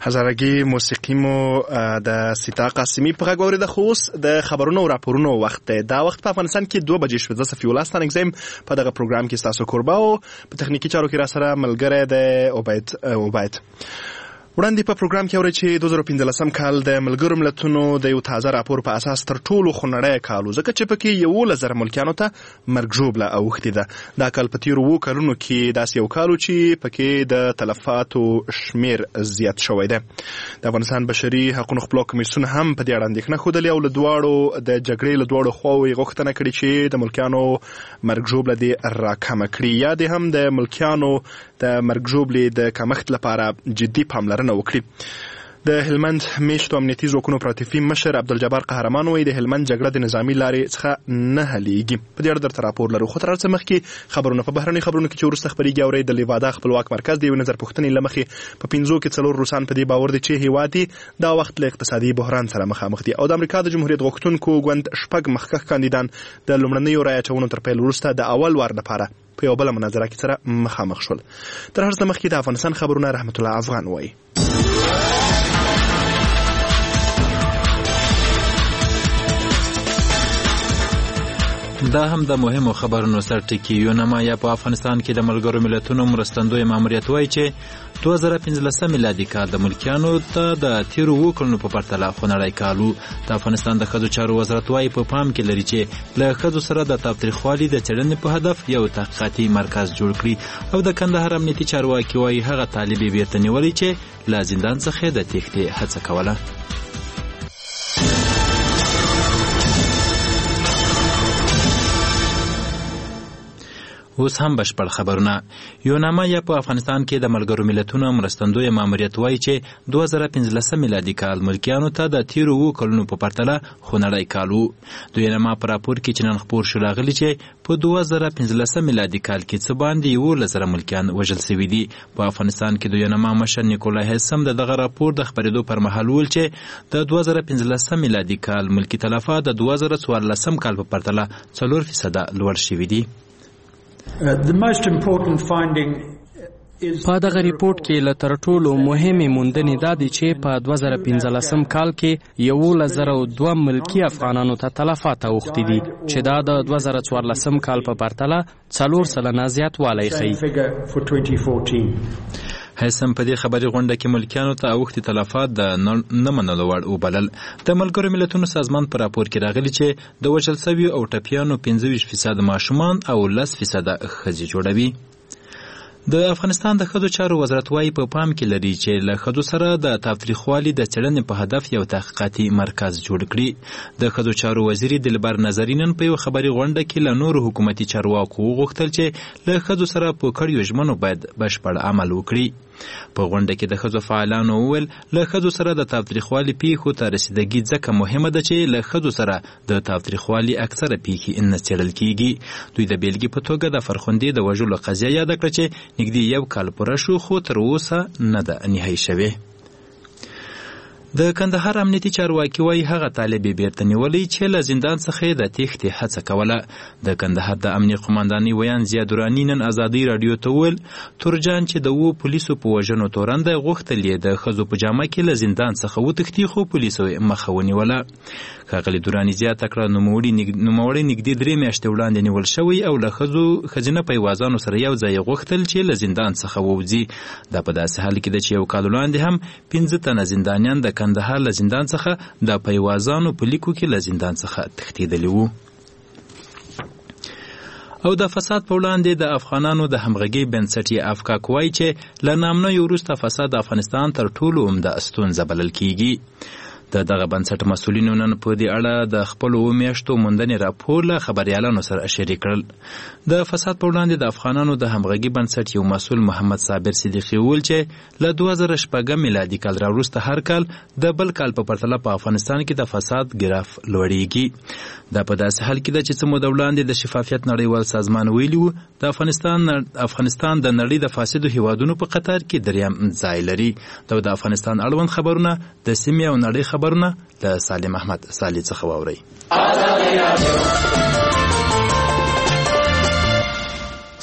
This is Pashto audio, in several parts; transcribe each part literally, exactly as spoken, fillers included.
هزارګي موسیقي مو د سیتا قاسمي په غوړې د خوس د خبرونو او راپورونو وخت دا وخت په افغانستان کې دوه بجې شوه. د صفي الله ستان اگزم په دغه پروګرام کې تاسو کوربه او په تخنیکی چارو کې را سره ملګری د عبید عبید وړاندې په پروګرام کې اوري چې دوه زره پنځلسم کال د ملګرو ملتونو د یو تازه راپور په اساس تر ټولو خونړی کال ځکه چې پکې یولس زره ملکیانو ته مرګ ژوبله اوښتې ده. دا کال په تیرو اوو کلونو کې داسې یو کال و چې پکې د تلفاتو شمیر زیات شوی دی. د افغانستان بشري حقوقو خپلواک کمیسیون هم په دې اړه اندېښنه ښودلې او له دواړو د جګړې له دواړو خواوو یې غوښتنه کړې چې د ملکیانو مرګ ژوبله دې راکمه کړي یا دې هم د ملکیانو د مرګ ژوبلې د کمښت لپاره جدي پاملرنه وکړي. د هلمند میشتو امنیتي ځواکونو پراتیفي مشر عبدالجبار قهرمان وایي د هلمند جګړه د نظامي لارې څخه نه حلیږي. په دې اړه درته راپور لرو خو تر هر څه مخکې خبرونه په بهرني خبرونو کې چې وروسته خپرېږي اورئ د لیوادا خپلواک مرکز د یوې نظر پوښتنې له مخې په پنځو کې څلور روسان په دې باور دي چې هېواد یې دا وخت له اقتصادي بحران سره مخامخ دي او د امریکا د جمهوریت غوښتونکو ګوند شپږ مخکښ کاندیدان د لومړنیو رایې اچونو تر پیل وروسته د اول وار لپاره په یوه بله مناظره کې سره مخامخ شول. تر هر څه مخکې د افغانستان خبرونه رحمت الله افغان وایي. دا هم د مهمو خبرونو سرټکی یونما یا په افغانستان کې د ملګرو ملتونو مرستندوی ماموریت وایي چې دوه زره پنځلسم میلادي کال د ملکیانو ته د تیرو اوو کلونو په پرتله خونړی کال و. د افغانستان د ښځو چارو وزارت وایي په پام کې لري چې له ښځو سره د تاوتریخوالي د څېړنې په هدف یو تحقیقاتي مرکز جوړ کړي او د کندهار امنیتي چارواکي وایي هغه طالب یې بیرته نیولی چې له زندان څخه د تېښتې هڅه کوله. اوس هم بشپړ خبرونه. یوناما یا په افغانستان کې د ملګرو ملتونو مرستندوی ماموریت وایي چې دوه زره پنځلسم میلادي کال ملکیانو ته د تیرو اوو کلونو په پرتله خونړی کال و. د یوناما په راپور کې چې نن خپور شو راغلي چې په دوه زره پنځلسم میلادي کال کې څه باندې یولس زره ملکیان وژل سوي دي. په افغانستان کې د یوناما مشر نیکولای هیسم د دغه راپور د خپرېدو پر مهال وویل چې د دوه زره پنځلسم میلادي کال ملکي تلفات د دوه زره څوارلسم کال په پرتله څلور فیصده لوړ شوي دي. په دغه ریپورت کې له تر ټولو مهمې موندنې دا دي چې په دوه زره پنځلسم کال کې یولس زره او دوه ملکي افغانانو ته تلفات اوښتي دي چې دا د دوه زره څوارلسم کال په پرتله څلور سلنه زیاتوالی ښیي. هیسم په دې خبري غونډه کې ملکیانو ته اوښتي تلفات د نه منلو وړ وبلل. د ملګرو ملتونو سازمان په راپور کې راغلي چې د وژل سویو او ټپیانو پنځه ویشت فیصده ماشومان او لس فیصده ښځې جوړوي. د افغانستان د ښځو چارو وزارت وایي په پام کې لري چې له ښځو سره د تاوتریخوالي د څېړنې په هدف یو تحقیقاتي مرکز جوړ کړي. د ښځو چارو وزیري دلبر نظري نن په یو خبري غونډه کې له نورو حکومتي چارواکو وغوښتل چې له ښځو سره په کړیو ژمنو باید بشپړ عمل وکړي. په غونډه کې د ښځو فعالانو وویل له ښځو سره د تاوتریخوالي پیښو ته رسیدګي ځکه مهمه ده چې له ښځو سره د تاوتریخوالي اکثره پیښې نه څېړل کیږي. دوی د بیلګې په توګه د فرخندې د وژلو قضیه یاده کړه چې نږدې یو کال پوره شو خو تر اوسه نه ده نهایي شوې. د کندهار امنیتي چارواکي وایي هغه طالب یې بیرته نیولی چې له زندان څخه د تېښتې هڅه کوله. د کندهار د امنیې قمندانۍ ویان زیاد دراني نن ازادۍ راډیو ته وویل تورجان چې د اوو پولیسو په وژنو تورن دی غوښتل یې د ښځو په جامه کې له زندان څخه وتښتي خو پولیسو یې مخه ونیوله. ښاغلي دراني زیاته کړه نوموړی نږدې درې میاشتې وړاندې نیول شوی او له ښځو ښځینه پیوازانو سره یو ځای غوښتل چې له زندان څخه ووځي. دا په داسې حال کې ده چې یو کال وړاندې هم پنځه تنه زندانیان د کندهار له زندان څخه د پیوازانو په لیکو کې له زندان څخه تښتېدلي وو. او د فساد په وړاندې د افغانانو د همغږۍ بنسټ یې افکاک وایي چې له نامنیو وروسته فساد د افغانستان تر ټولو عمده ستونزه بلل کیږي. د دغه بنسټ مسؤلینو نن په دې اړه د خپلو اوو میاشتو موندنې راپور له خبریالانو سره شریک کړل. د فساد په وړاندې د افغانانو د همغږۍ بنسټ یو مسؤل محمد صابر صدیقي وویل چې له دوه زره شپږم میلادي کال راوروسته هر کال د بل کال په پرتله په افغانستان کې د فساد ګراف لوړیږي. دا په داسې حال کې ده چې څه موده وړاندې د شفافیت نړیوال سازمان ویلي وو د افغانستان افغانستان د نړۍ د فاسدو هیوادونو په قطار کې دریم ځای لري. دا د افغانستان اړوند خبرونه د سیمې او نړۍ خبرونه له سالم احمد سالی څخه واورئ.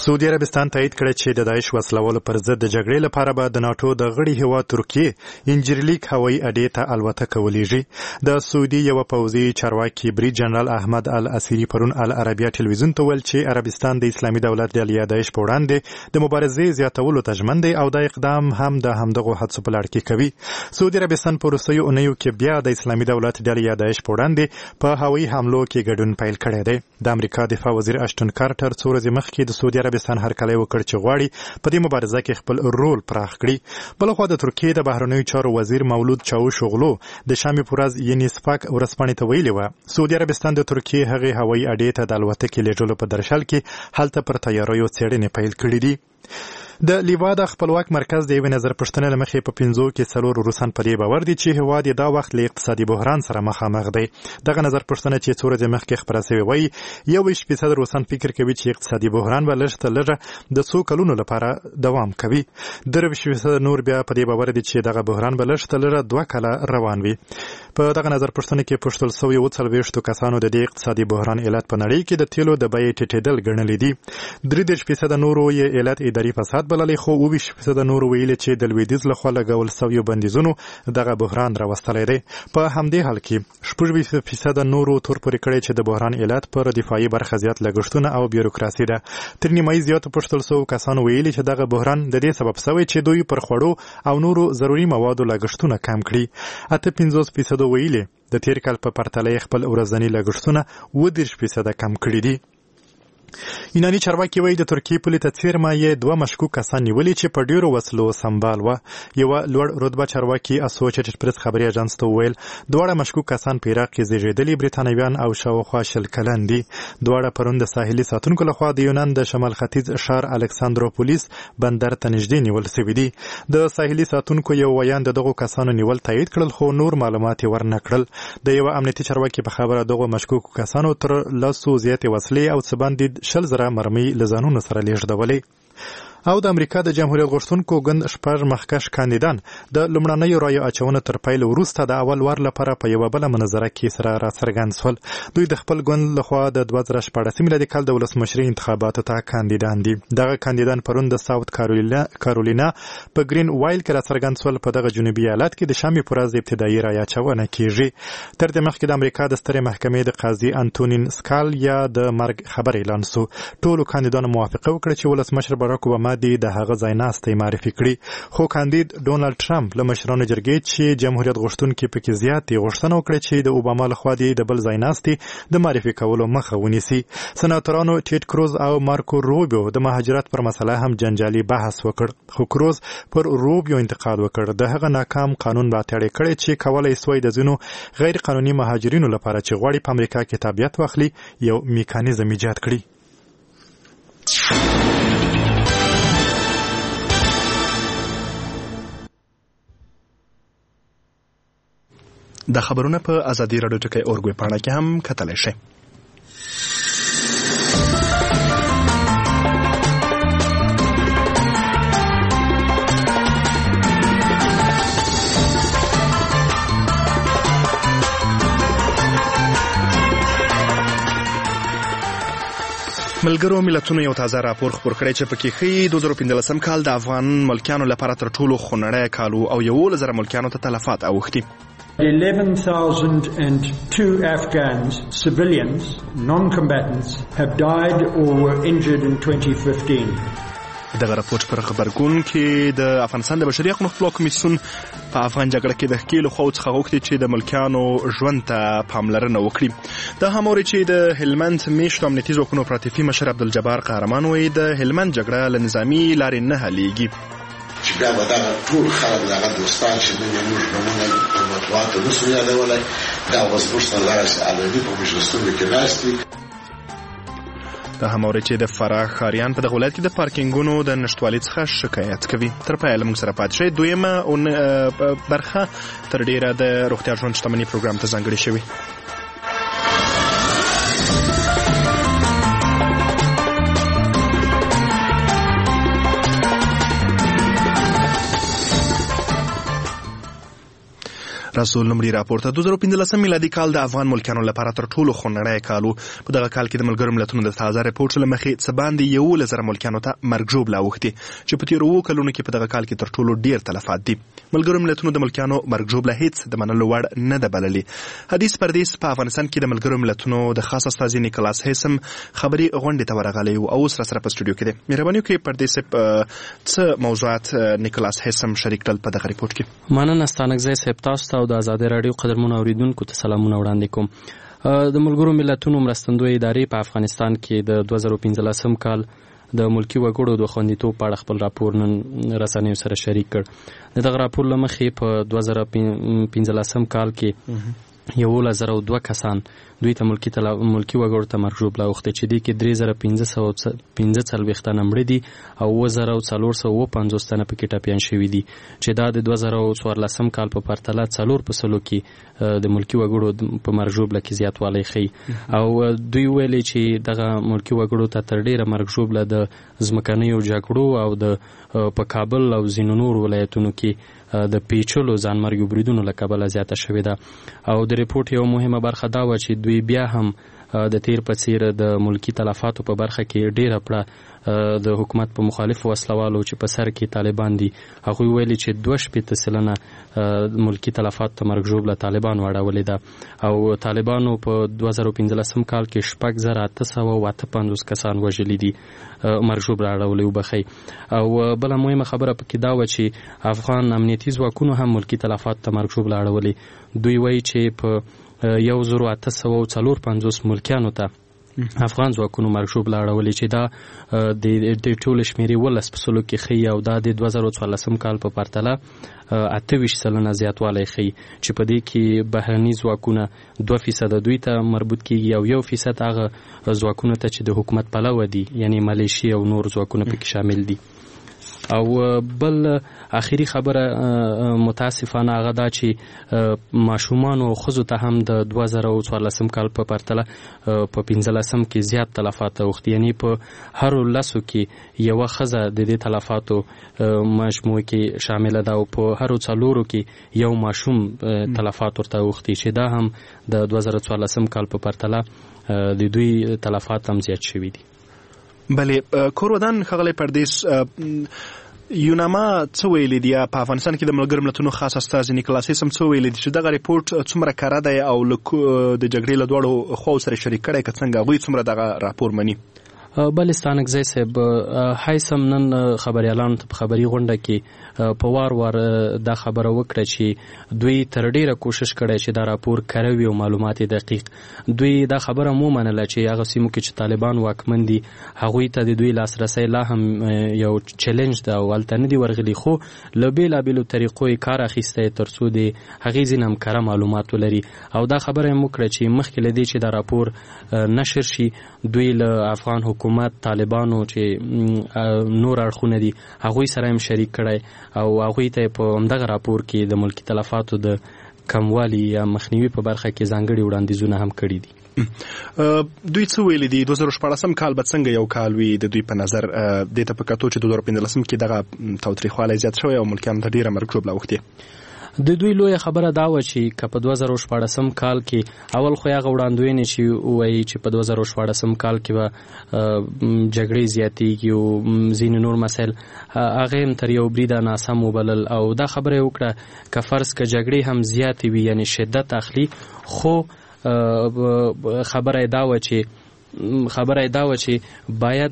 سعودي عربستان تایید کړی چې د داعش وسلوالو پر ضد د جګړې لپاره به د ناټو د غړي هیواد ترکیې انجیرلیک هوایي اډې ته الوتکه ولیږي. د سعودي یو پوځي چارواکي برید جنرال احمد الاسیري پرون العربیه ټلویزیون ته ویل چې عربستان د اسلامي دولت ډلې داعش په وړاندې د مبارزې زیاتولو ته ژمن دی او دا اقدام هم د همدغو هڅو په لړ کې کوي. سعودي عربستان په وروستیو اونیو کې بیا د اسلامي دولت ډلې داعش په وړاندې په هوایي حملو کې ګډون پیل کړی دی. د امریکا دفاع وزیر اشټن کارټر څو ورځې مخکې د سعودي عربستان هرکلی وکړ چې غواړي په دې مبارزه کې خپل رول پراخ کړي. بلخوا د ترکیې د بهرنیو چارو وزیر مولود چاوشوغلو د شامي پورز یونیسپاک ورځپاڼې ته ویلي وه سعودي عربستان د ترکیې هغې هوایي اډې ته د الوتکې لیږلو په درشل کې هلته پر تیاریو څېړنې پیل کړي دي. د لیوادا خپلواک مرکز د یوې نظر پوښتنې له مخې په پنځو کې څلور روسان په دې باور دي چې هیواد یې دا وخت له اقتصادي بحران سره مخامخ دی. دغه نظر پوښتنه چې څو ورځې مخکې خپره شوې وایي یوویشت فیصد روسان فکر کوي چې اقتصادي بحران به لږ تر لږه د څو کلونو لپاره دوام کوي. درویشت فیصد نور بیا په دې باور دي چې دغه بحران به لږ تر لږه دوه کاله روان وي. په دغه نظر پوښتنه کې پوښتل شوي اووه څلوېښتو کسانو د دې اقتصادي بحران علت په نړۍ کې د تیلو د بیې ټیټېدل ګڼلي دي. درې دېرش فیصده نورو یې علت اداري فساد بللی خو اووه فیصد نور ویلي چې د لویدیځ لخوا لګول شویو بندیزونو دغه بحران راوستلی دی. په همدې حال کې شپږ فیصد نورو تور پورې کړی چې د بحران علت پر دفاعي برخه زیات لګښتونه او بیوروکراسي ده. تر نیمایي زیاتو پوښتل شوو کسانو ویلي چې دغه بحران د دې سبب شوی چې دوی پر خوړو او نورو ضروري موادو لګښتونه کم کړي. اته پنځوس فیصد ویلي د تیر کال په پرتله خپل ورځني لګښتونه اووه دېرش فیصده کم کړي دي. یوناني چارواکي وایي د ترکیې پولې ته څیرمه یې دوه مشکوک کسان نیولي چې په ډیرو وسلو سمبال وه. یوه لوړ رتبه چارواکي اسوسییټډ پریس خبري اژانس ته وویل دواړه مشکوک کسان په عراق کې زیږېدلي بریتانویان او شاوخوا شل کلن دي. دواړه پرون د ساحلي ساتونکو لخوا د یونان د شمال ختیځ ښار الکساندروپولیس بندر ته نږدې نیول شوي دي. د ساحلي ساتونکو یو ویان د دغو کسانو نیول تایید کړل خو نور معلومات یې ورنه کړل. د یوه امنیتي چارواکي په خبره دغو مشکوکو کسانو تر لسو زیاتې وسلې او څه باندې شل زره مرمۍ له ځانونو سره لیږدولې. او د امریکا د جمهوریت غوښتونکو ګوند شپږ مخکښ کاندیدان د لومړنیو رایو اچونې تر پیل وروسته د اول وار لپاره په یوه بله مناظره کې سره راڅرګند شول. دوی د خپل ګوند لخوا د دوه زره شپاړسم میلادي کال د ولسمشرۍ انتخاباتو ته کاندیدان دي. دغه کاندیدان پرون د ساوت کارولینا کارولینا په ګرین وایل کې راڅرګند شول. په دغه جنوبي ایالت کې د شامي پورز ابتدایي رایه اچونه کیږي. تر دې مخکې د امریکا د سترې محکمې د قاضي انټونین سکال یا د مرګ خبر اعلان شو. ټولو کاندیدانو موافقه وکړه چې ولسمشر باراک اوباما د هغه ځای ناستې معرفي کړي. خو کاندید ډونالد ټرمپ له مشرانو جرګې چې جمهوریت غوښتونکي پکې زیاتې غوښتنه وکړه چې د اوباما لخوا د بل ځای ناستې د معرفي کولو مخه ونیسي. سناتورانو ټیډ کروز او مارکو روبیو د مهاجرت پر مسله هم جنجالي بحث وکړ. خو کروز پر روبیو انتقاد وکړ د هغه ناکام قانون ملاتړ کړی چې کولای سوی د ځینو غیر قانوني مهاجرینو لپاره چې غواړي په امریکا کې تابعیت واخلي یو میکانیزم ایجاد کړي. د خبرونه په ازادي راډیو ټکی اورګوي پاڼه کې هم کتلی شئ. ملګرو ملتونو یو تازه راپور خپور کړی چې پکې ښیي دوه زره پنځلسم کال د افغان ملکیانو لپاره تر ټولو خونړی کال و او یولس زره ملکیانو ته تلفات اوښتي. eleven thousand two Afghans, civilians, non-combatants, have died or were injured in twenty fifteen. دغه راپور پر خبرګون کې د افغانستان د بشري حقوقو خپلواک کمیسیون په افغان جګړه کې د ښکېلو خواو څخه غوښتي چې د ملکیانو ژوند ته پاملرنه وکړي. دا هم اوري چې د هلمند میشتو امنیتي ځواکونو پراتیفي مشر عبدالجبار قهرمان وایي د هلمند جګړه له نظامي لارې نه حلیږي. چې بیا به دغه ټول خلک دغه دوستان چې نن یې موږ نومونه په مطبوعاتو نسو یادولی دا اوس موږ ته دغسې الودي په مجلسونو کې ناست دي. دا هم اوري چې د فراه ښاریان په دغه ولایت کې د پارکینګونو د نشتوالي څخه شکایت کوي. تر پایه له موږ سره پاتې شئ. دویمه برخه تر ډیره د روغتیا ژوند شتمني پروګرام ته ځانګړې شوې. تاسو لمړي راپور ته دوه زره پنځلسم میلادي کال د افغان ملکانو لپاره تر ټولو خونړی کال و. په دغه کال کې د ملګرو ملتونو د تازه ریپورټ له مخې څه باندې یولس زره ملکانو ته مرګ ژوبله اوښتې چې په تېرو اوو کلونو کې په دغه کال کې تر ټولو ډېر تلفات دي. ملګرو ملتونو د ملکانو مرګ ژوبله هیڅ د منلو وړ نه ده بللې. حدیث پردیس په افغانستان کې د ملګرو ملتونو د خاص استازي نیکلاس هیسم خبري غونډې ته ورغلی و او اوس راسره په سټوډیو کې دی. مهرباني وکړئ پردیس څه موضوعات نیکلاس هیسم شریک کړل په دغه ریپورټ کې؟ مننه ستانکزی صاحب، تاسو ته او د ازادۍ راډیو قدرمنو اوریدونکو ته سلامونه وړاندې کوم. د ملګرو ملتونو مرستندویه ادارې په افغانستان کې د دوه زره پنځلسم کال د ملکی وګړو د خوندیتوب په اړه خپل راپور نن رسنیو سره شریک کړ. د دغه راپور له مخې په دوه زره پنځلسم کال کې یولس زره دوه کسان دوی ته ملکی ملکی وګړو ته مرګ ژوبله اوښتې چې دې کې درې زره پنځه سوه پنځه څلوېښت تنه مړه دي او اووه زره څلور سوه اووه پنځوس تنه پکې ټپیان شوي دي چې دا د دوه زره څوارلسم کال په پرتله څلور په سلو کې د ملکی وګړو په مرګ ژوبله کې زیاتوالی ښیي. او دوی ویلي چې دغه ملکی وګړو ته تر ډېره مرګ ژوبله د ځمکنیو جګړو او د په کابل او ځینو نور ولایتونو کې د پیچلو ځانمرګي بریدونو له کبله زیاته شوې ده. او د ریپورټ یو مهمه برخه دا وه چې دوی بیا هم د تیر په څیر د ملکی تلفاتو په برخه کې ډیره پړه د حکومت په مخالف وسلوالو چې په سر کې طالبان دي هغوی ویلي چې دوه شپېته سلنه ملکی تلفات ته مرګ ژوبله طالبان واړولې ده او طالبانو په دوه زره پنځلسم کال کې شپږ زره اته سوه او اته پنځوس کسان وژلي دي مرګ ژوبله اړولې وبخئ. او بله مهمه خبره پکې دا وه چې افغان امنیتي ځواکونو هم ملکی تلفات ته مرګ ژوبله اړولې. دوی وایي چې په یو زرو اته سوه او څلور پنځوس ملکیانو ته افغان ځواکونو مرګ ژوبله اړولې چې دا د ټولې شمېرې ولس په سلو کې ښیي او دا د دوه زره څوارلسم کال په پرتله اته ویشت سلنه زیاتوالی ښیي چې په دې کې بهرني ځواکونه دوه فیصده دوی ته مربوط کیږي او یو فیصد هغه ځواکونو ته چې د حکومت پلوه دي یعنی ملیشي او نور ځواکونه پکې شامل دي. او بل اخیری خبره متاسفانه هغه دا چې ماشومان او ښځو ته هم د دوه زره څوارلسم کال په پرتله په پنځلسم کې زیات تلفات اوښتي یعنی په هرو لسو کې یوه ښځه د دې تلفاتو مجموعې کې شامله ده او په هرو څلورو کې یو ماشوم تلفات ورته اوښتي چې دا هم د دوه زره څوارلسم کال په پرتله د دوی تلفات هم زیات شوي دي. بله کورودان ښاغلی پردیس یوناما څه ویلي دي په افغانستان کې د ملګرو ملتونو خاص استازي نیکلاس هیسم څه ویلي دي چې دغه ریپورټ څومره کره دی او د جګړې له دواړو خواو سره شریک کړی که څنګه هغوی څومره دغه راپور مني؟ بله ستانکزی صاحب، هیسم نن خبریالانو ته په خبري غونډه کې په وار وار دا خبره وکړه چې دوی تر ډیره کوشش کړی چې دا راپور کره وي او معلومات دقیق. دوی دا خبره مو منله چې هغه سیمو کې چې طالبان واکمن دي هغوی ته د دوی لاسرسی لا هم یو چیلنج ده او هلته نه دي ورغلي خو له بېلابېلو طریقو یې کار اخیستی تر څو د هغې ځینې هم کره معلومات ولري. او دا خبره یې وکړه چې مخکې له دې چې دا راپور نشر شي دوی له افغان حکومت طالبانو چې نور اړخونه دي هغوی سره هم شریک کړی او هغوی ته په همدغه راپور کې د ملکی تلفاتو د کموالي یا مخنیوي په برخه کې ځانګړي وړاندیزونه هم کړي دي. دوی څه ویلي دي دوه زره شپاړسم کال به څنګه یو کال وي د دوی په نظر دې ته په کتو چې دوه زره پنځلسم کې دغه تاوتریخوالی زیات شوی او ملکیانو ته ډېره مرګ ژوبله اوښتې؟ د دوی لویه خبره دا وه چې که په دوه زره شپاړسم کال کې اول خو هغه وړاندوینې چې ووایي چې په دوه زره شپاړسم کال کې به جګړې زیاتېږي او ځینې نور مسایل هغې هم تر یو بریده ناسم وبلل او دا خبره یې وکړه که فرض که جګړې هم زیاتې وي یعنی شدت اخلي خو خبره یې دا وه چې خبره یې دا وه چې باید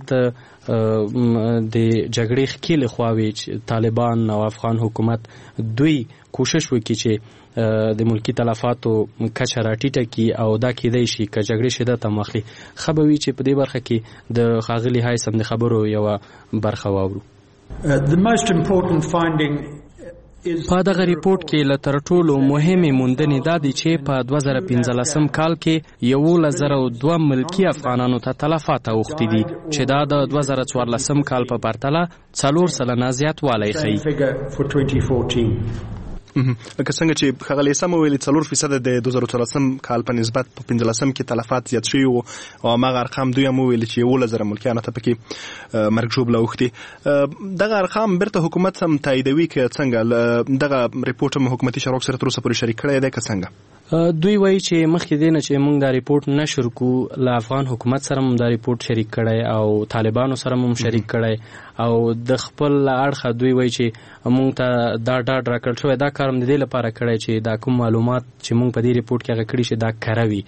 د جګړې ښکېلې خواوې طالبان او افغان حکومت دوی کوشش وکړي چې د ملکی تلفاتو کچه راټیټه کړي او دا کیدای شي که جګړې شدت هم واخلي. ښه به وي چې په دې برخه کې د ښاغلي هیسم د خبرو یوه برخه واورو. The most important finding په دغه ریپورټ کې له تر ټولو مهمې موندنې دا دي چې په دوه زره پنځلسم کال کې یولس زره دوه ملکي افغانانو ته تلفات اوښتي دي چې دا د دوه زره څوارلسم کال په پرتله څلور سلنه زیاتوالی ښیي. لکه څنګه چې ښاغلی سم وویلې څلور فیصده د دوه زره څلورلسم کال په نسبت په پنځلسم کې تلفات زیات شوي وو او هماغه ارقام دوی هم وویل چې یولس زره ملکیانو ته پکې مرګ ژوبله اوښتي. دغه ارقام بیرته حکومت هم تاییدوي که څنګه دغه ریپورټ هم حکومتي چارواکو سره تر اوسه پورې شریک کړی دی که څنګه؟ دوی وایي چې مخکې دی نه چې موږ دا ریپورټ نشر کړو له افغان حکومت سره هم دا ریپورټ شریک کړی او طالبانو سره هم شریک کړی او د خپل اړخه دوی وایي چې موږ ته دا ډاډ راکړل شوی دا کار هم د دې لپاره کړی چې دا کوم معلومات چې موږ په دې ریپورټ کې هغه کړي چې دا کره وي